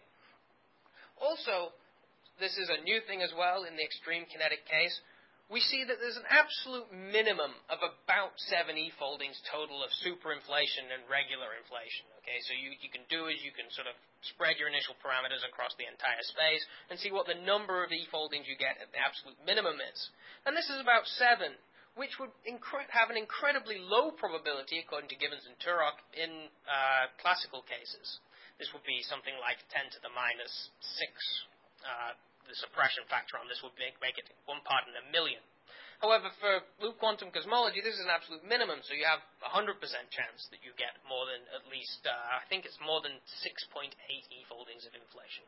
Also, this is a new thing as well in the extreme kinetic case. We see that there's an absolute minimum of about seven e-foldings total of superinflation and regular inflation. Okay, so you, you can do is you can sort of spread your initial parameters across the entire space and see what the number of e-foldings you get at the absolute minimum is. And this is about seven, which would incre- have an incredibly low probability, according to Gibbons and Turok, in uh, classical cases. This would be something like ten to the minus six. Uh, the suppression factor on this would make, make it one part in a million. However, for loop quantum cosmology, this is an absolute minimum, so you have a one hundred percent chance that you get more than at least, uh, I think it's more than six point eight e-foldings of inflation.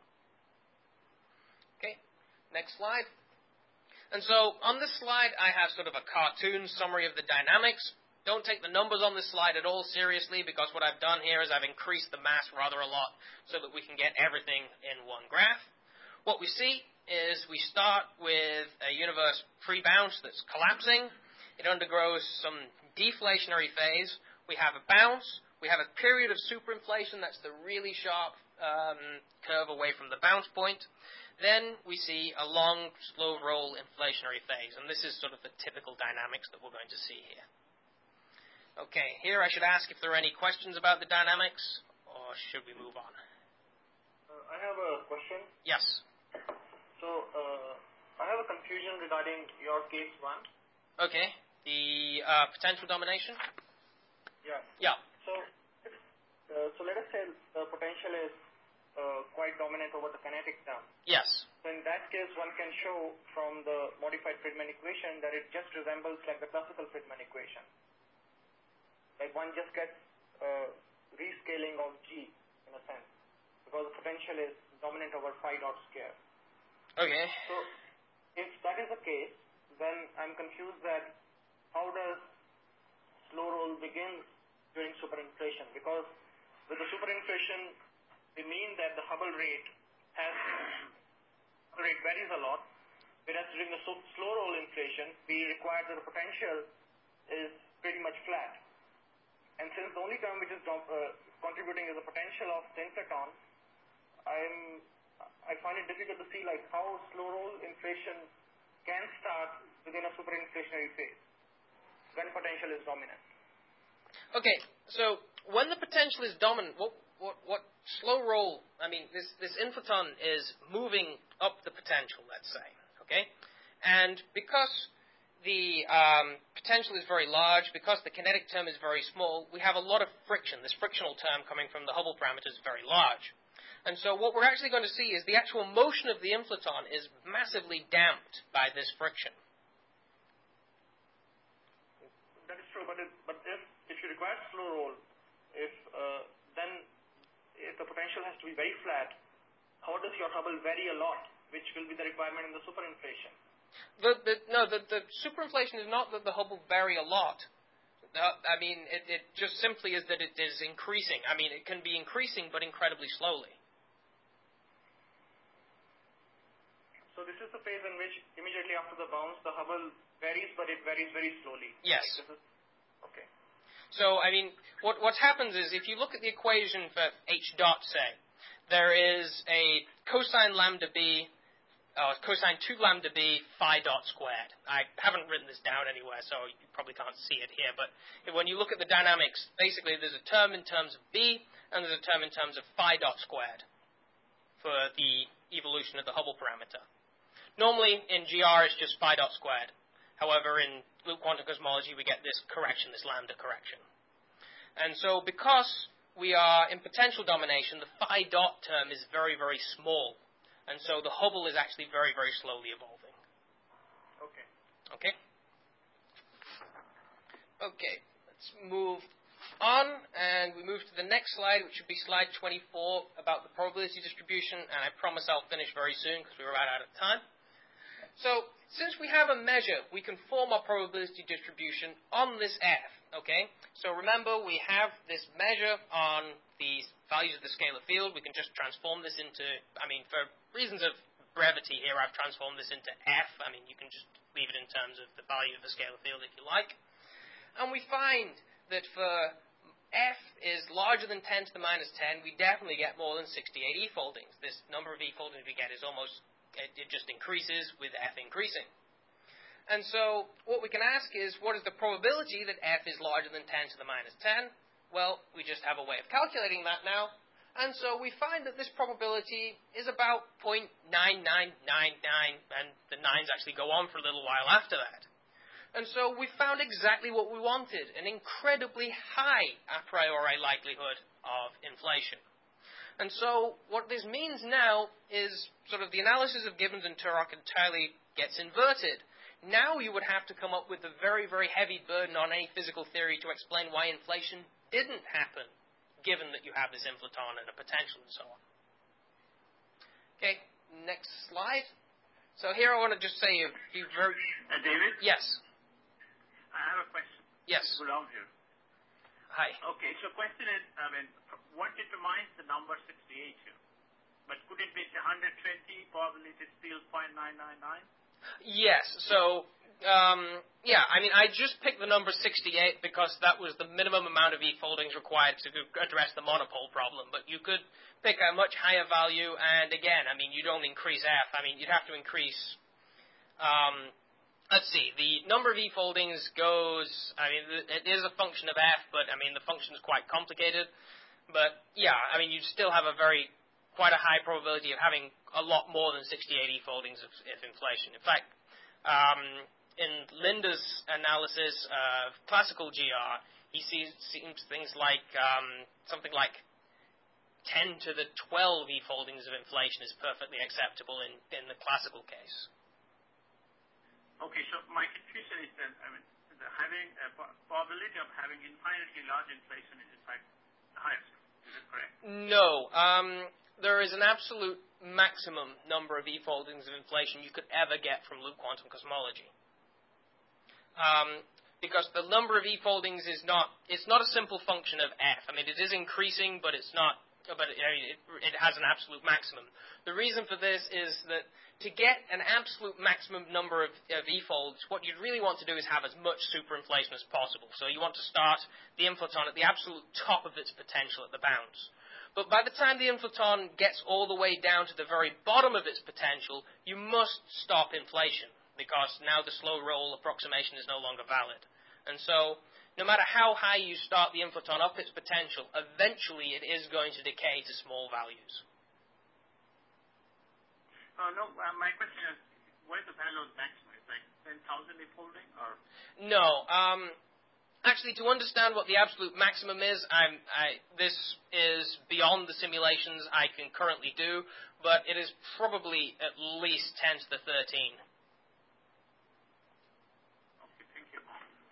Okay, next slide. And so, on this slide, I have sort of a cartoon summary of the dynamics. Don't take the numbers on this slide at all seriously, because what I've done here is I've increased the mass rather a lot so that we can get everything in one graph. What we see is we start with a universe pre-bounce that's collapsing. It undergoes some deflationary phase. We have a bounce. We have a period of superinflation. That's the really sharp um, curve away from the bounce point. Then we see a long, slow roll inflationary phase. And this is sort of the typical dynamics that we're going to see here. Okay, here I should ask if there are any questions about the dynamics, or should we move on? Uh, I have a question. Yes. So, uh, I have a confusion regarding your case one. Okay. The uh, potential domination? Yeah. Yeah. So, uh, so let us say the potential is uh, quite dominant over the kinetic term. Yes. So in that case, one can show from the modified Friedmann equation that it just resembles like the classical Friedmann equation. Like one just gets uh, rescaling of G in a sense, because the potential is dominant over phi dot square. Okay. So, if that is the case, then I'm confused that how does slow roll begin during superinflation? Because with the superinflation, we mean that the Hubble rate has Hubble rate varies a lot, whereas during the slow roll inflation, we require that the potential is pretty much flat. And since the only term which is uh, contributing is the potential of the inflaton, I'm I find it difficult to see like how slow roll inflation can start within a superinflationary phase when potential is dominant. Okay, so when the potential is dominant, what what what slow roll? I mean, this this inflaton is moving up the potential, let's say, okay, and because the um, potential is very large, because the kinetic term is very small, we have a lot of friction. This frictional term coming from the Hubble parameter is very large. And so what we're actually going to see is the actual motion of the inflaton is massively damped by this friction. That is true, but it, but if if you require slow roll, if uh, then if the potential has to be very flat, how does your Hubble vary a lot, which will be the requirement in the superinflation? The, the, no, the, the superinflation is not that the Hubble vary a lot. I mean, it, it just simply is that it is increasing. I mean, it can be increasing, but incredibly slowly. So this is the phase in which immediately after the bounce, the Hubble varies, but it varies very slowly. Yes. Like this is, okay. So, I mean, what, what happens is, if you look at the equation for H dot, say, there is a cosine lambda b, uh, cosine two lambda b phi dot squared. I haven't written this down anywhere, so you probably can't see it here, but when you look at the dynamics, basically there's a term in terms of b, and there's a term in terms of phi dot squared for the evolution of the Hubble parameter. Normally, in G R, it's just phi dot squared. However, in loop quantum cosmology, we get this correction, this lambda correction. And so because we are in potential domination, the phi dot term is very, very small. And so the Hubble is actually very, very slowly evolving. Okay. Okay? Okay, let's move on, and we move to the next slide, which would be slide twenty-four, about the probability distribution, and I promise I'll finish very soon because we're right out of time. So, since we have a measure, we can form our probability distribution on this F, okay? So remember, we have this measure on the values of the scalar field. We can just transform this into, I mean, for reasons of brevity here, I've transformed this into F. I mean, you can just leave it in terms of the value of the scalar field if you like. And we find that for F is larger than ten to the minus ten, we definitely get more than sixty-eight E-foldings. This number of E-foldings we get is almost, it, it just increases with F increasing. And so what we can ask is, what is the probability that F is larger than ten to the minus ten? Well, we just have a way of calculating that now. And so we find that this probability is about zero point nine nine nine nine, and the nines actually go on for a little while after that. And so we found exactly what we wanted, an incredibly high a priori likelihood of inflation. And so what this means now is sort of the analysis of Gibbons and Turok entirely gets inverted. Now you would have to come up with a very, very heavy burden on any physical theory to explain why inflation didn't happen, given that you have this inflaton and a potential and so on. Okay, next slide. So here I want to just say a few very... Uh, David? Yes. I have a question. Yes. Ghulam here. Hi. Okay, so question is, I mean, what determines the number sixty-eight here? But could it be one hundred twenty, probability still zero point nine nine nine? Yes, so, um, yeah, I mean, I just picked the number sixty-eight because that was the minimum amount of E-foldings required to address the monopole problem, but you could pick a much higher value, and again, I mean, you don't increase F. I mean, you'd have to increase, um, let's see, the number of E-foldings goes, I mean, it is a function of F, but, I mean, the function is quite complicated, but, yeah, I mean, you'd still have a very, quite a high probability of having a lot more than sixty-eight E-foldings of, of inflation. In fact, um, in Linda's analysis of classical G R, he sees, seems things like um, something like ten to the twelve E-foldings of inflation is perfectly acceptable in, in the classical case. Okay, so my confusion is that, I mean, the having a probability of having infinitely large inflation is in fact the highest. Is it correct? No. Um, there is an absolute maximum number of E-foldings of inflation you could ever get from loop quantum cosmology. Um, because the number of E-foldings is not, it's not a simple function of F. I mean, it is increasing, but it's not, but it, it, it has an absolute maximum. The reason for this is that to get an absolute maximum number of, of E-folds, what you'd really want to do is have as much superinflation as possible. So you want to start the inflaton at the absolute top of its potential at the bounds. But by the time the inflaton gets all the way down to the very bottom of its potential, you must stop inflation, because now the slow roll approximation is no longer valid. And so, no matter how high you start the inflaton up its potential, eventually it is going to decay to small values. Uh, no, uh, my question is, what is the value of maximum? It's like ten thousand E-folding, or? No. Um, actually, to understand what the absolute maximum is, I'm, I, this is beyond the simulations I can currently do, but it is probably at least ten to the thirteen. Okay, thank you.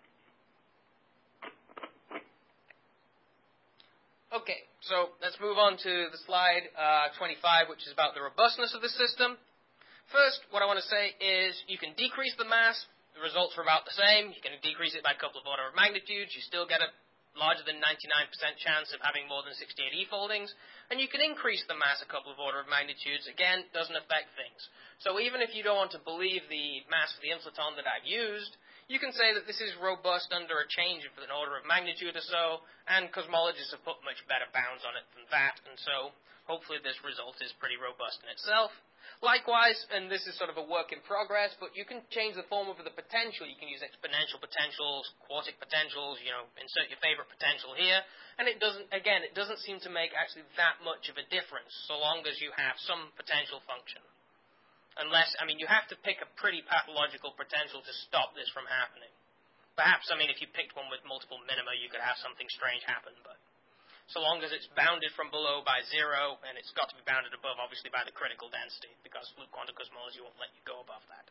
Okay, so let's move on to the slide uh, twenty-five, which is about the robustness of the system. First, what I want to say is you can decrease the mass. The results are about the same. You can decrease it by a couple of order of magnitudes. You still get a larger than ninety-nine percent chance of having more than sixty-eight E-foldings. And you can increase the mass a couple of order of magnitudes. Again, doesn't affect things. So even if you don't want to believe the mass of the inflaton that I've used, you can say that this is robust under a change of an order of magnitude or so, and cosmologists have put much better bounds on it than that, and so hopefully this result is pretty robust in itself. Likewise, and this is sort of a work in progress, but you can change the form of the potential. You can use exponential potentials, quartic potentials, you know, insert your favorite potential here, and it doesn't, again, it doesn't seem to make actually that much of a difference, so long as you have some potential function. Unless, I mean, you have to pick a pretty pathological potential to stop this from happening. Perhaps, I mean, if you picked one with multiple minima, you could have something strange happen, but so long as it's bounded from below by zero, and it's got to be bounded above, obviously, by the critical density, because loop quantum cosmology won't let you go above that.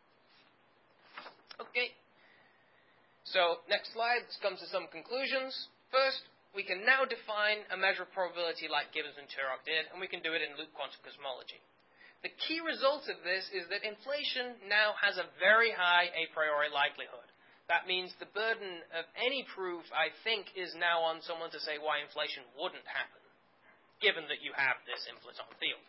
Okay. So, next slide, let's come to some conclusions. First, we can now define a measure of probability like Gibbons and Turok did, and we can do it in loop quantum cosmology. The key result of this is that inflation now has a very high a priori likelihood. That means the burden of any proof, I think, is now on someone to say why inflation wouldn't happen, given that you have this inflaton field.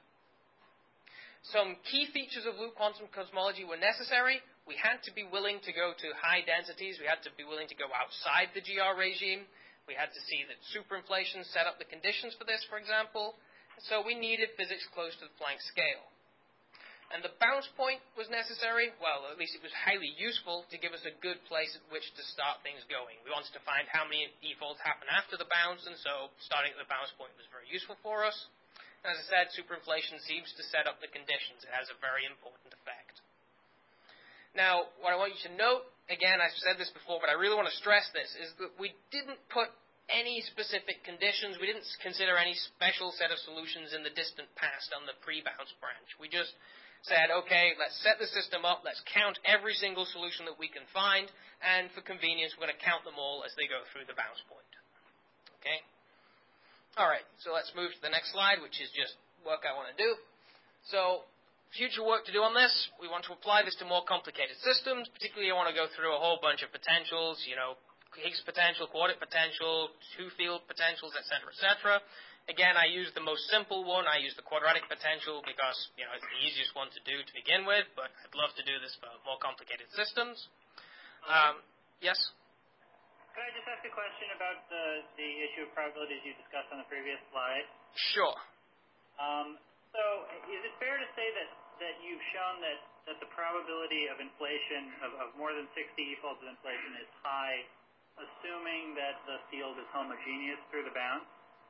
Some key features of loop quantum cosmology were necessary. We had to be willing to go to high densities. We had to be willing to go outside the G R regime. We had to see that superinflation set up the conditions for this, for example. So we needed physics close to the Planck scale. And the bounce point was necessary. Well, at least it was highly useful to give us a good place at which to start things going. We wanted to find how many e-folds happen after the bounce, and so starting at the bounce point was very useful for us. And as I said, superinflation seems to set up the conditions. It has a very important effect. Now, what I want you to note, again, I've said this before, but I really want to stress this, is that we didn't put any specific conditions. We didn't consider any special set of solutions in the distant past on the pre-bounce branch. We just said, okay, let's set the system up, let's count every single solution that we can find, and for convenience, we're going to count them all as they go through the bounce point. Okay? All right, so let's move to the next slide, which is just work I want to do. So, future work to do on this, we want to apply this to more complicated systems. Particularly, I want to go through a whole bunch of potentials, you know, Higgs potential, quartic potential, two-field potentials, et cetera, et cetera. Again, I use the most simple one. I use the quadratic potential because, you know, it's the easiest one to do to begin with, but I'd love to do this for more complicated systems. Um, yes? Could I just ask a question about the, the issue of probabilities you discussed on the previous slide? Sure. Um, so is it fair to say that, that you've shown that, that the probability of inflation, of, of more than sixty e-folds of inflation is high, assuming that the field is homogeneous through the bounce?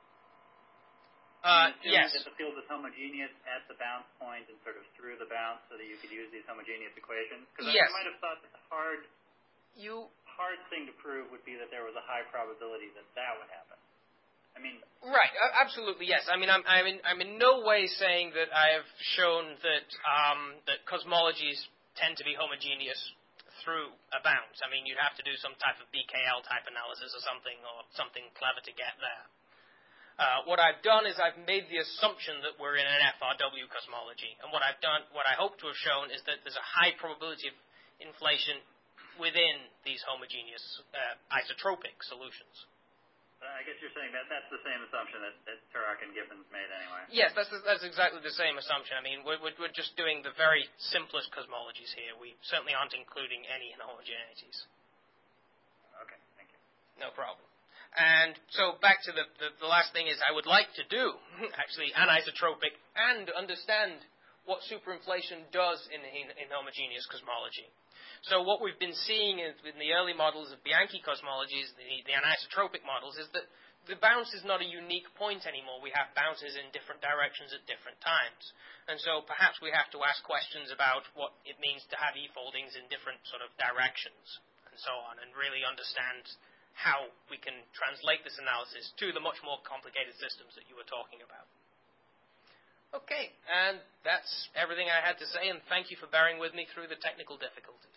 Uh, yes. That the field is homogeneous at the bounce point and sort of through the bounce so that you could use these homogeneous equations? Because yes. I might have thought that the hard, you, hard thing to prove would be that there was a high probability that that would happen. I mean... Right, uh, absolutely, yes. I mean, I'm, I'm, in, I'm in no way saying that I have shown that, um, that cosmologies tend to be homogeneous through a bounce. I mean, you'd have to do some type of B K L type analysis or something, or something clever to get there. Uh, what I've done is I've made the assumption that we're in an F R W cosmology, and what I've done, what I hope to have shown is that there's a high probability of inflation within these homogeneous uh, isotropic solutions. Uh, I guess you're saying that that's the same assumption that, that Turok and Gibbons made anyway. Yes, that's that's exactly the same assumption. I mean, we're, we're just doing the very simplest cosmologies here. We certainly aren't including any inhomogeneities. Okay, thank you. No problem. And so back to the, the, the last thing is I would like to do, actually, anisotropic and understand what superinflation does in, in, in homogeneous cosmology. So what we've been seeing is, in the early models of Bianchi cosmologies, the, the anisotropic models, is that the bounce is not a unique point anymore. We have bounces in different directions at different times. And so perhaps we have to ask questions about what it means to have e-foldings in different sort of directions and so on, and really understand how we can translate this analysis to the much more complicated systems that you were talking about. Okay, and that's everything I had to say, and thank you for bearing with me through the technical difficulties.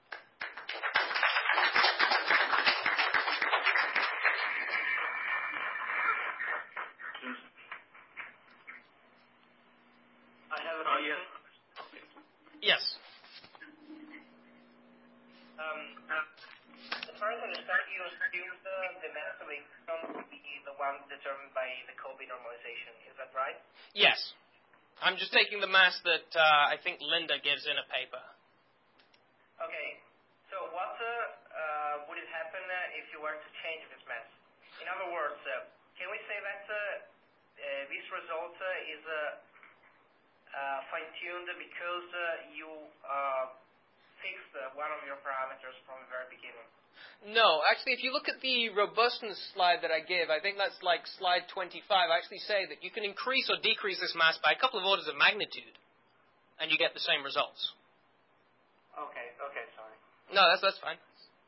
I have a Oh, question. yes. Yes. Um, as far as I understand, you assume the, the mass of a system to be the one determined by the Kolbe normalization. Is that right? Yes. I'm just taking the mass that uh, I think Linda gives in a paper. Okay. So what uh, uh, would it happen uh, if you were to change this mass? In other words, uh, can we say that uh, uh, this result uh, is uh, uh, fine-tuned because uh, you uh, fixed uh, one of your parameters from the very beginning? No, actually, if you look at the robustness slide that I give, I think that's like slide twenty-five, I actually say that you can increase or decrease this mass by a couple of orders of magnitude. and you get the same results. Okay, okay, sorry. No, that's that's fine.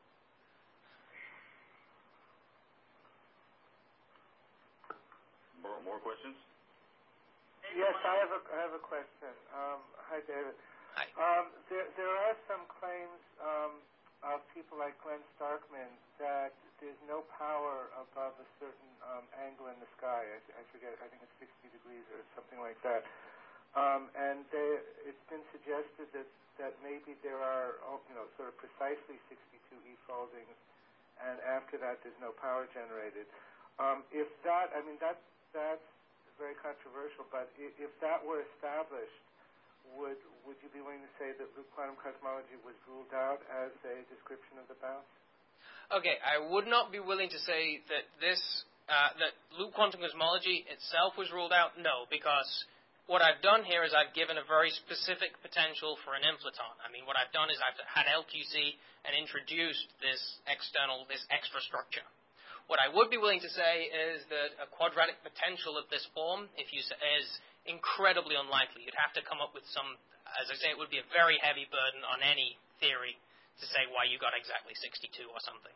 More, more questions? Yes, I have a, I have a question. Um, hi, David. Hi. Um, there, there are some claims um, of people like Glenn Starkman that there's no power above a certain um, angle in the sky. I, I forget, I think it's sixty degrees or something like that. Um, and they, it's been suggested that, that maybe there are, oh, you know, sort of precisely sixty-two E-foldings, and after that there's no power generated. Um, if that, I mean, that, that's very controversial, but if, if that were established, would would you be willing to say that loop quantum cosmology was ruled out as a description of the bounce? Okay, I would not be willing to say that this uh, that loop quantum cosmology itself was ruled out. No, because what I've done here is I've given a very specific potential for an inflaton. I mean, what I've done is I've had L Q C and introduced this external, this extra structure. What I would be willing to say is that a quadratic potential of this form, if you say, is incredibly unlikely. You'd have to come up with some, as I say, it would be a very heavy burden on any theory to say why you got exactly sixty-two or something.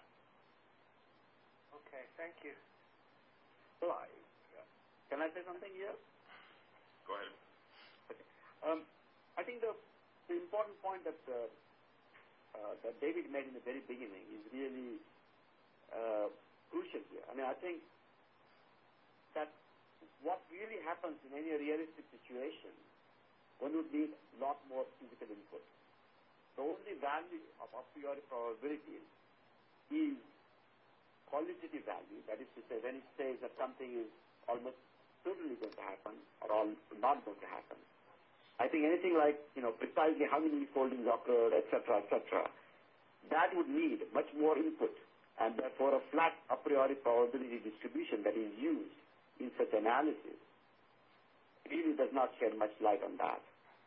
Okay, thank you. So, I, can I say something here? Go ahead. Okay. Um, I think the, the important point that uh, uh, that David made in the very beginning is really uh, crucial here. I mean, I think that what really happens in any realistic situation, one would need a lot more physical input. The only value of a priori probability is qualitative value. That is to say, when it says that something is almost totally going to happen or all not going to happen. I think anything like, you know, precisely how many foldings occurred, et cetera, et cetera, that would need much more input. And therefore, a flat a priori probability distribution that is used in such analysis really does not shed much light on that.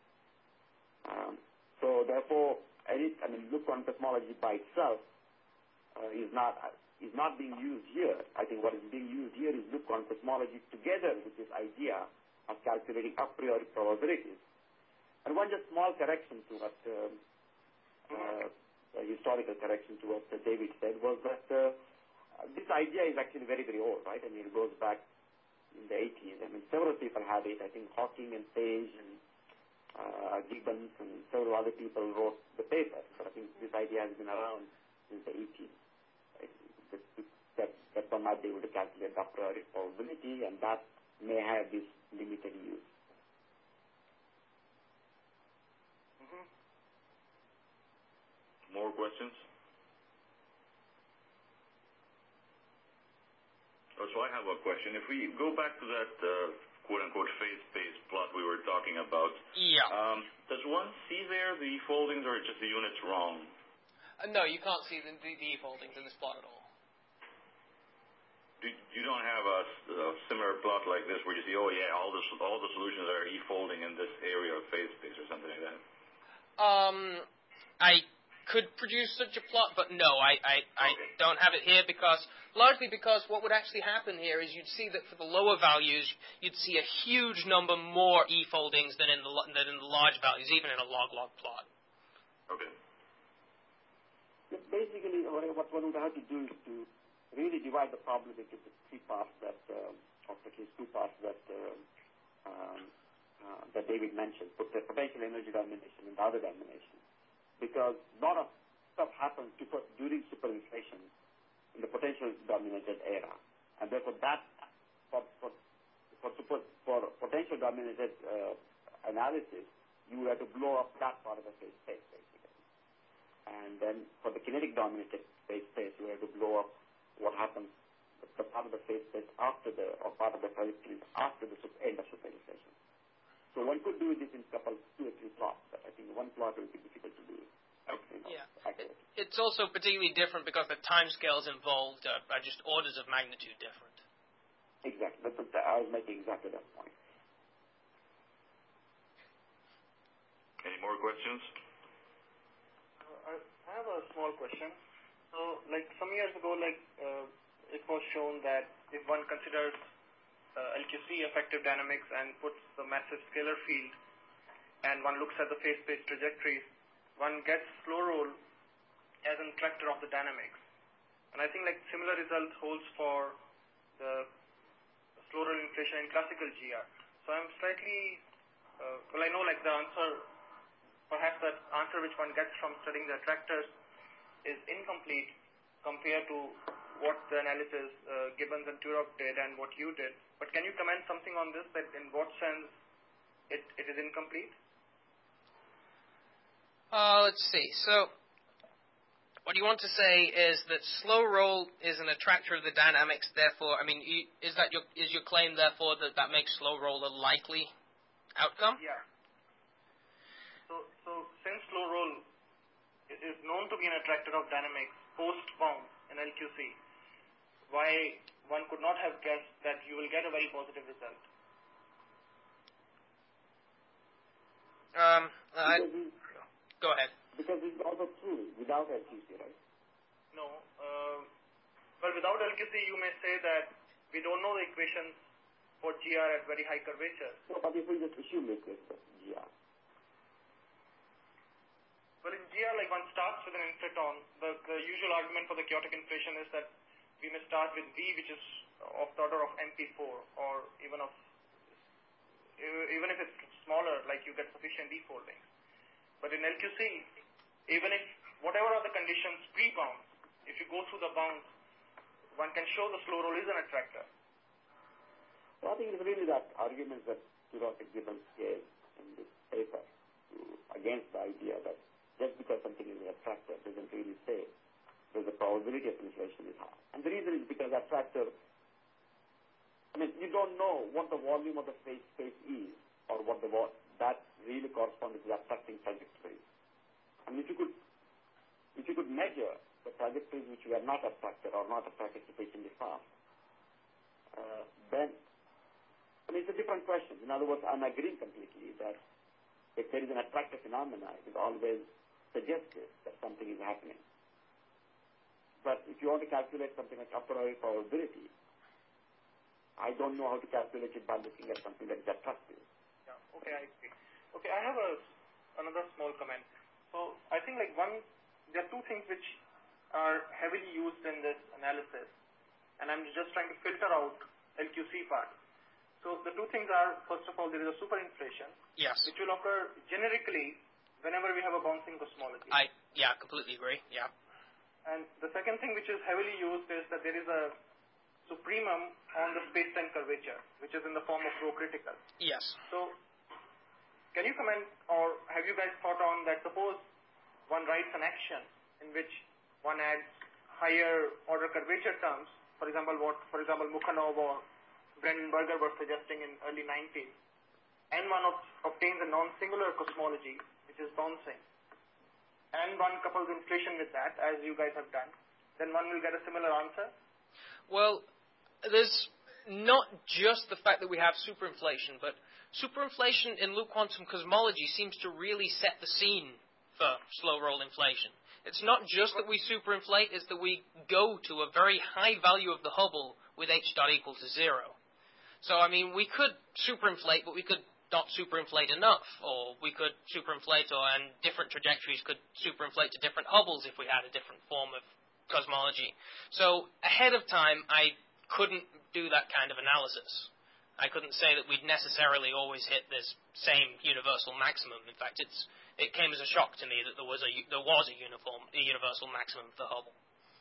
Um, so, therefore, any, I mean, loop quantum cosmology by itself uh, is not uh, is not being used here. I think what is being used here is loop quantum cosmology together with this idea of calculating a priori probabilities. And one just small correction to what um, uh, a historical correction to what uh, David said was that uh, this idea is actually very, very old, right? I mean, it goes back in the eighties. I mean, several people had it. I think Hawking and Page and uh, Gibbons and several other people wrote the paper. But I think this idea has been around since the eighties. Right? That, that, that one might be able to calculate the a priori probability, and that may have this limited use. Mm-hmm. More questions? Oh, so I have a question. If we go back to that uh, quote-unquote phase-space plot we were talking about, Yeah. um, does one see there the foldings, or just the units wrong? Uh, no, you can't see the, the, the foldings in this plot at all. Do, you don't have a, a similar plot like this where you see, oh yeah, all the all the solutions are e-folding in this area of phase space or something like that? Um, I could produce such a plot, but no, I, I, I Okay. don't have it here because, largely because what would actually happen here is you'd see that for the lower values, you'd see a huge number more e-foldings than in the than in the large values, even in a log-log plot. Okay. Basically, what one would have to do is to really divide the problem into the three parts that, uh, or at least two parts that uh, um, uh, that David mentioned, put the potential energy domination and the other domination. Because a lot of stuff happens super, during superinflation in the potential dominated era. And therefore that, for, for, for, super, for potential dominated uh, analysis, you have to blow up that part of the phase space, basically. And then for the kinetic dominated phase space, you have to blow up what happens, the part of the phase space after the, or part of the trajectory after the end of superinflation. So one could do this in a couple, two or three plots, but I think one plot will be difficult to do. You know, Yeah. accurately. It, it's also particularly different because the timescales involved are, are just orders of magnitude different. Exactly. That's what I was making exactly that point. Any more questions? Uh, I have a small question. So, like some years ago, like uh, it was shown that if one considers uh, L Q C effective dynamics and puts the massive scalar field and one looks at the phase space trajectories, one gets slow roll as an attractor of the dynamics. And I think like similar result holds for the slow roll inflation in classical G R. So I'm slightly, uh, well I know like the answer, perhaps that answer which one gets from studying the attractors is incomplete compared to what the analysis uh, Gibbons and Turok did and what you did. But can you comment something on this, that in what sense it, it is incomplete? Uh, let's see. So, what you want to say is that slow roll is an attractor of the dynamics. Therefore, I mean, is that your is your claim? Therefore, that that makes slow roll a likely outcome? Yeah. So, so since slow roll is known to be an attractor of dynamics post bounce in L Q C, why one could not have guessed that you will get a very positive result? Um, I, go ahead. Because it's also true without L Q C, right? No. Uh, well, without L Q C, you may say that we don't know the equations for G R at very high curvature. No, but if we just assume the equation of G R. Well, in G R, like one starts with an inflaton. The, the usual argument for the chaotic inflation is that we may start with V, which is of the order of M P four, or even of even if it's smaller, like you get sufficient V foldings. But in L Q C, even if whatever are the conditions pre-bounce, if you go through the bounce, one can show the slow roll is an attractor. So I think it's really that argument that Turok and Gibbons gave in this paper to, against the idea that just because something is an attractor doesn't really say that the probability of inflation is high. And the reason is because attractor, I mean, you don't know what the volume of the phase space is, or what the that really corresponds to the attracting trajectory. I mean, if you could, if you could measure the trajectories which were not attracted or not attracted sufficiently fast, uh, then, I mean, it's a different question. In other words, I'm agreeing completely that if there is an attractor phenomena, it always suggestive that something is happening. But if you want to calculate something like a priori probability, I don't know how to calculate it by looking at something that is attractive. Yeah, okay, I agree. Okay, I have a, another small comment. So I think like one, there are two things which are heavily used in this analysis, and I'm just trying to filter out L Q C part. So the two things are, first of all, there is a superinflation, yes, which will occur generically whenever we have a bouncing cosmology. I, yeah, completely agree, yeah. And the second thing which is heavily used is that there is a supremum on the space-time curvature, which is in the form of rho critical. Yes. So can you comment, or have you guys thought on that, suppose one writes an action in which one adds higher order curvature terms, for example, what, for example, Mukhanov or Brandenberger were suggesting in early nineties, and one ob- obtains a non-singular cosmology, which is bouncing, and one couples inflation with that, as you guys have done, then one will get a similar answer? Well, there's not just the fact that we have superinflation, but superinflation in loop quantum cosmology seems to really set the scene for slow roll inflation. It's not just that we superinflate, it's that we go to a very high value of the Hubble with h dot equal to zero. So, I mean, we could superinflate, but we could not superinflate enough, or we could superinflate, or and different trajectories could superinflate to different Hubbles if we had a different form of cosmology. So, ahead of time, I couldn't do that kind of analysis. I couldn't say that we'd necessarily always hit this same universal maximum. In fact, it's it came as a shock to me that there was a there was a uniform a universal maximum for Hubble.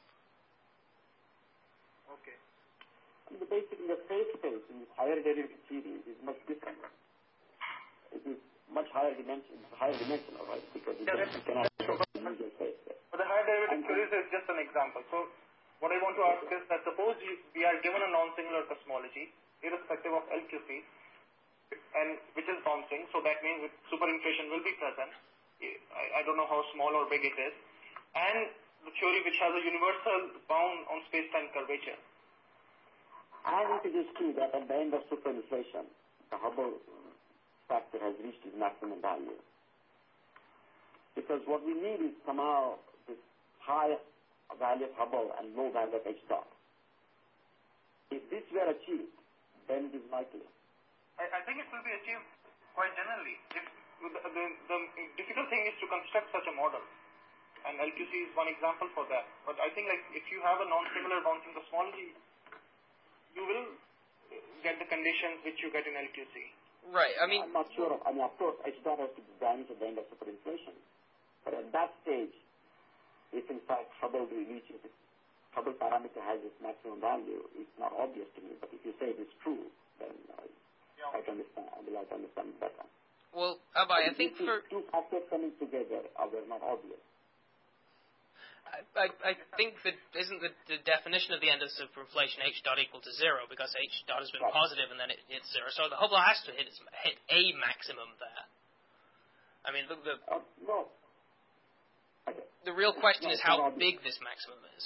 Okay. And basically, the phase space in this higher derivative series is much different. It is much higher dimension, higher dimensional, right? Because it Yeah, you cannot show the usual phase space. But the higher derivative series is just an example. So what I want to ask is that suppose you, we are given a non-singular cosmology, irrespective of L Q C, and which is bouncing, so that means superinflation will be present. I, I don't know how small or big it is. And the theory which has a universal bound on space-time curvature. And it is true that at the end of superinflation, the Hubble factor has reached its maximum value. Because what we need is somehow this high value of Hubble and low value of H dot. If this were achieved, then it is likely. I, I think it will be achieved quite generally. If the, the, the difficult thing is to construct such a model. And L Q C is one example for that. But I think like if you have a non-similar bouncing cosmology, you will get the conditions which you get in L Q C. Right. I mean, I'm not sure. Of, I mean, of course, H dot has to be vanished at the end of superinflation. But at that stage, if in fact Hubble reaches its Hubble parameter has its maximum value, it's not obvious to me. But if you say it is true, then I, yeah. I can understand. I will understand better. Well, Abhay, I think two, for two factors coming together are not obvious. I, I, I think that isn't the, the definition of the end of superinflation H dot equal to zero, because H dot has been right. positive and then it hits zero. So the Hubble has to hit, its, hit a maximum there. I mean, the the, uh, no. okay. the real question no, is how big this maximum is.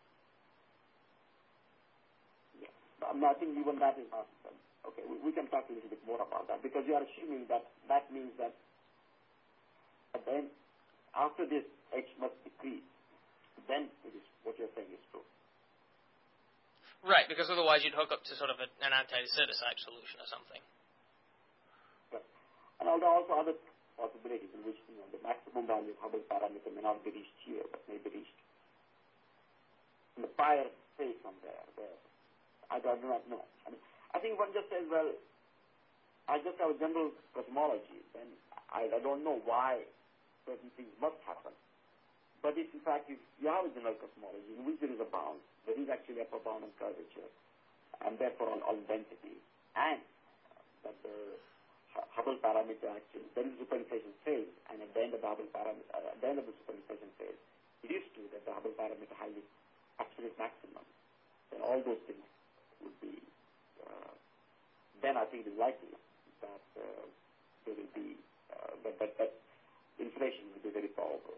Yeah. No, I think even that is not. Okay, we, we can talk a little bit more about that, because you are assuming that that means that at the end, after this H must decrease. Then it is, what you're saying is true. Right, because otherwise you'd hook up to sort of a, an anti-de Sitter type solution or something. Right. And there are also other possibilities in which, you know, the maximum value of Hubble parameter may not be reached here, but may be reached in the prior phase from there. Where I do not know. I mean, I think one just says, well, I just have a general cosmology, then I, I don't know why certain things must happen. But if, in fact, if you have a general cosmology in which there is a bound, there is actually upper bound on curvature, and therefore on, on density, and that the Hubble parameter actually, there is superinflation phase, and at the end of the Hubble parameter, uh, at the end of the superinflation phase, it is true that the Hubble parameter has its absolute maximum. Then all those things would be, uh, then I think it is likely that uh, there will be, uh, that, that, that inflation will be very powerful.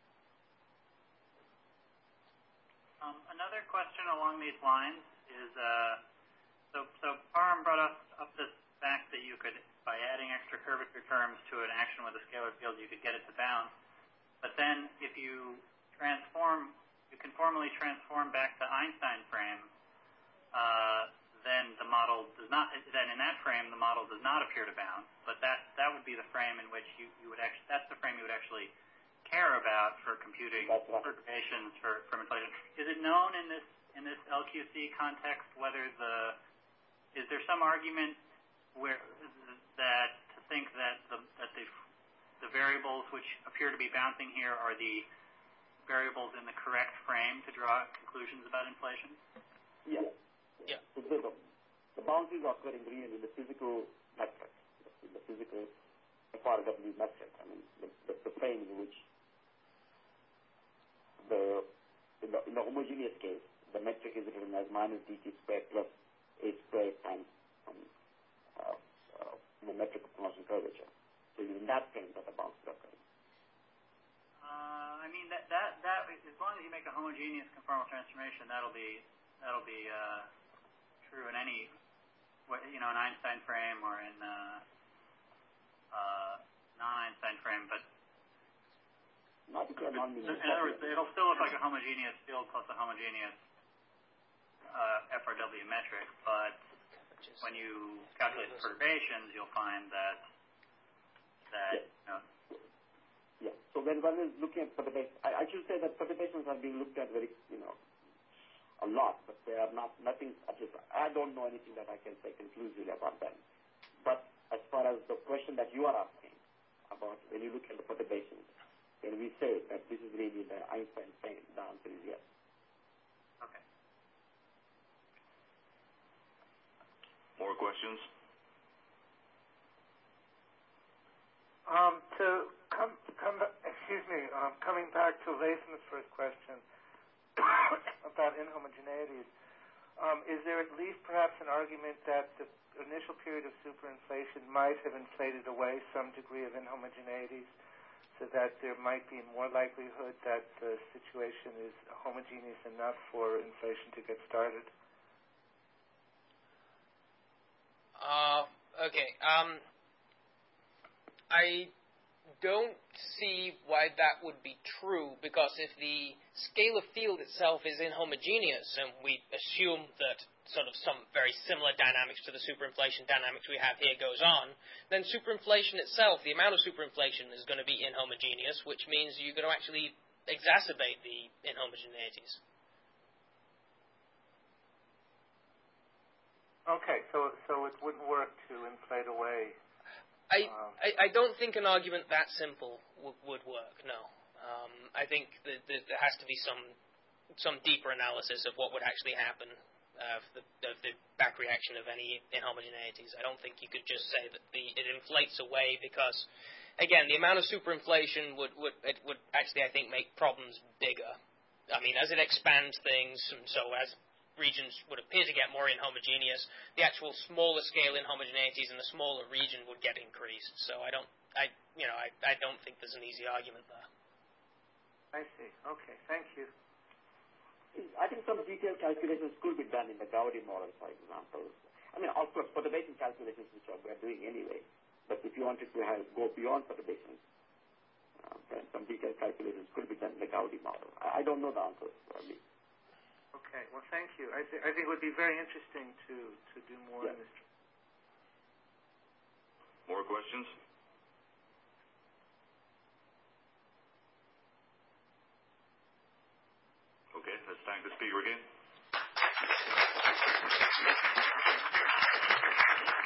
Um, another question along these lines is, uh, so, so Param brought up, up this fact that you could, by adding extra curvature terms to an action with a scalar field, you could get it to bound. But then if you transform, you can formally transform back to Einstein frame, uh, then the model does not, then in that frame, the model does not appear to bound. But that, that would be the frame in which you, you would actually, that's the frame you would actually care about for computing perturbations for, for inflation. Is it known in this in this L Q C context whether the is there some argument where that to think that the that the the variables which appear to be bouncing here are the variables in the correct frame to draw conclusions about inflation? Yeah. Yeah. So the, the bounces are occurring really in the physical metric, in the physical F R W metric. I mean, the, the, the frame in which The in, the in the homogeneous case, the metric is written as minus dt squared plus a squared times um, uh, uh, the metric of Gaussian curvature. So in that frame that the bounce is occurring. Uh, I mean that that that as long as you make a homogeneous conformal transformation, that'll be that'll be uh, true in any you know an Einstein frame or in uh, uh, non-Einstein frame, but. Not because in other words, it'll still look like a homogeneous field plus a homogeneous uh, F R W metric, but when you calculate the perturbations, you'll find that that yeah. you know. Yeah. So when one is looking at perturbations, I, I should say that perturbations are being looked at very, you know, a lot, but they are not nothing. At least I don't know anything that I can say conclusively about them. But as far as the question that you are asking about when you look at the perturbations. When we say that this is really the Einstein frame, the answer is yes. Okay. More questions? Um, to come, come, excuse me, um, coming back to Latham's first question about inhomogeneities, um, is there at least perhaps an argument that the initial period of superinflation might have inflated away some degree of inhomogeneities, so that there might be more likelihood that the situation is homogeneous enough for inflation to get started? Uh, okay. Um, I don't see why that would be true, because if the scalar field itself is inhomogeneous, and we assume that sort of some very similar dynamics to the superinflation dynamics we have here goes on, then superinflation itself, the amount of superinflation is going to be inhomogeneous, which means you're going to actually exacerbate the inhomogeneities. Okay, so so it wouldn't work to inflate away. I, um, I, I don't think an argument that simple w- would work, no. Um, I think that, that there has to be some some deeper analysis of what would actually happen uh, of, the, of the back reaction of any inhomogeneities. I don't think you could just say that the it inflates away because, again, the amount of superinflation would, would, it would actually, I think, make problems bigger. I mean, as it expands things, and so as regions would appear to get more inhomogeneous, the actual smaller scale inhomogeneities in the smaller region would get increased. So I don't, I, you know, I, I don't think there's an easy argument there. I see. Okay, thank you. I think some detailed calculations could be done in the Gaudi model, for example. I mean, of course, perturbation calculations, which we are doing anyway. But if you wanted to have, go beyond perturbations, uh, then some detailed calculations could be done in the Gaudi model. I, I don't know the answers. Probably. Okay, well, thank you. I, th- I think it would be very interesting to, to do more Yeah. in this. More questions? Okay, let's thank the speaker again.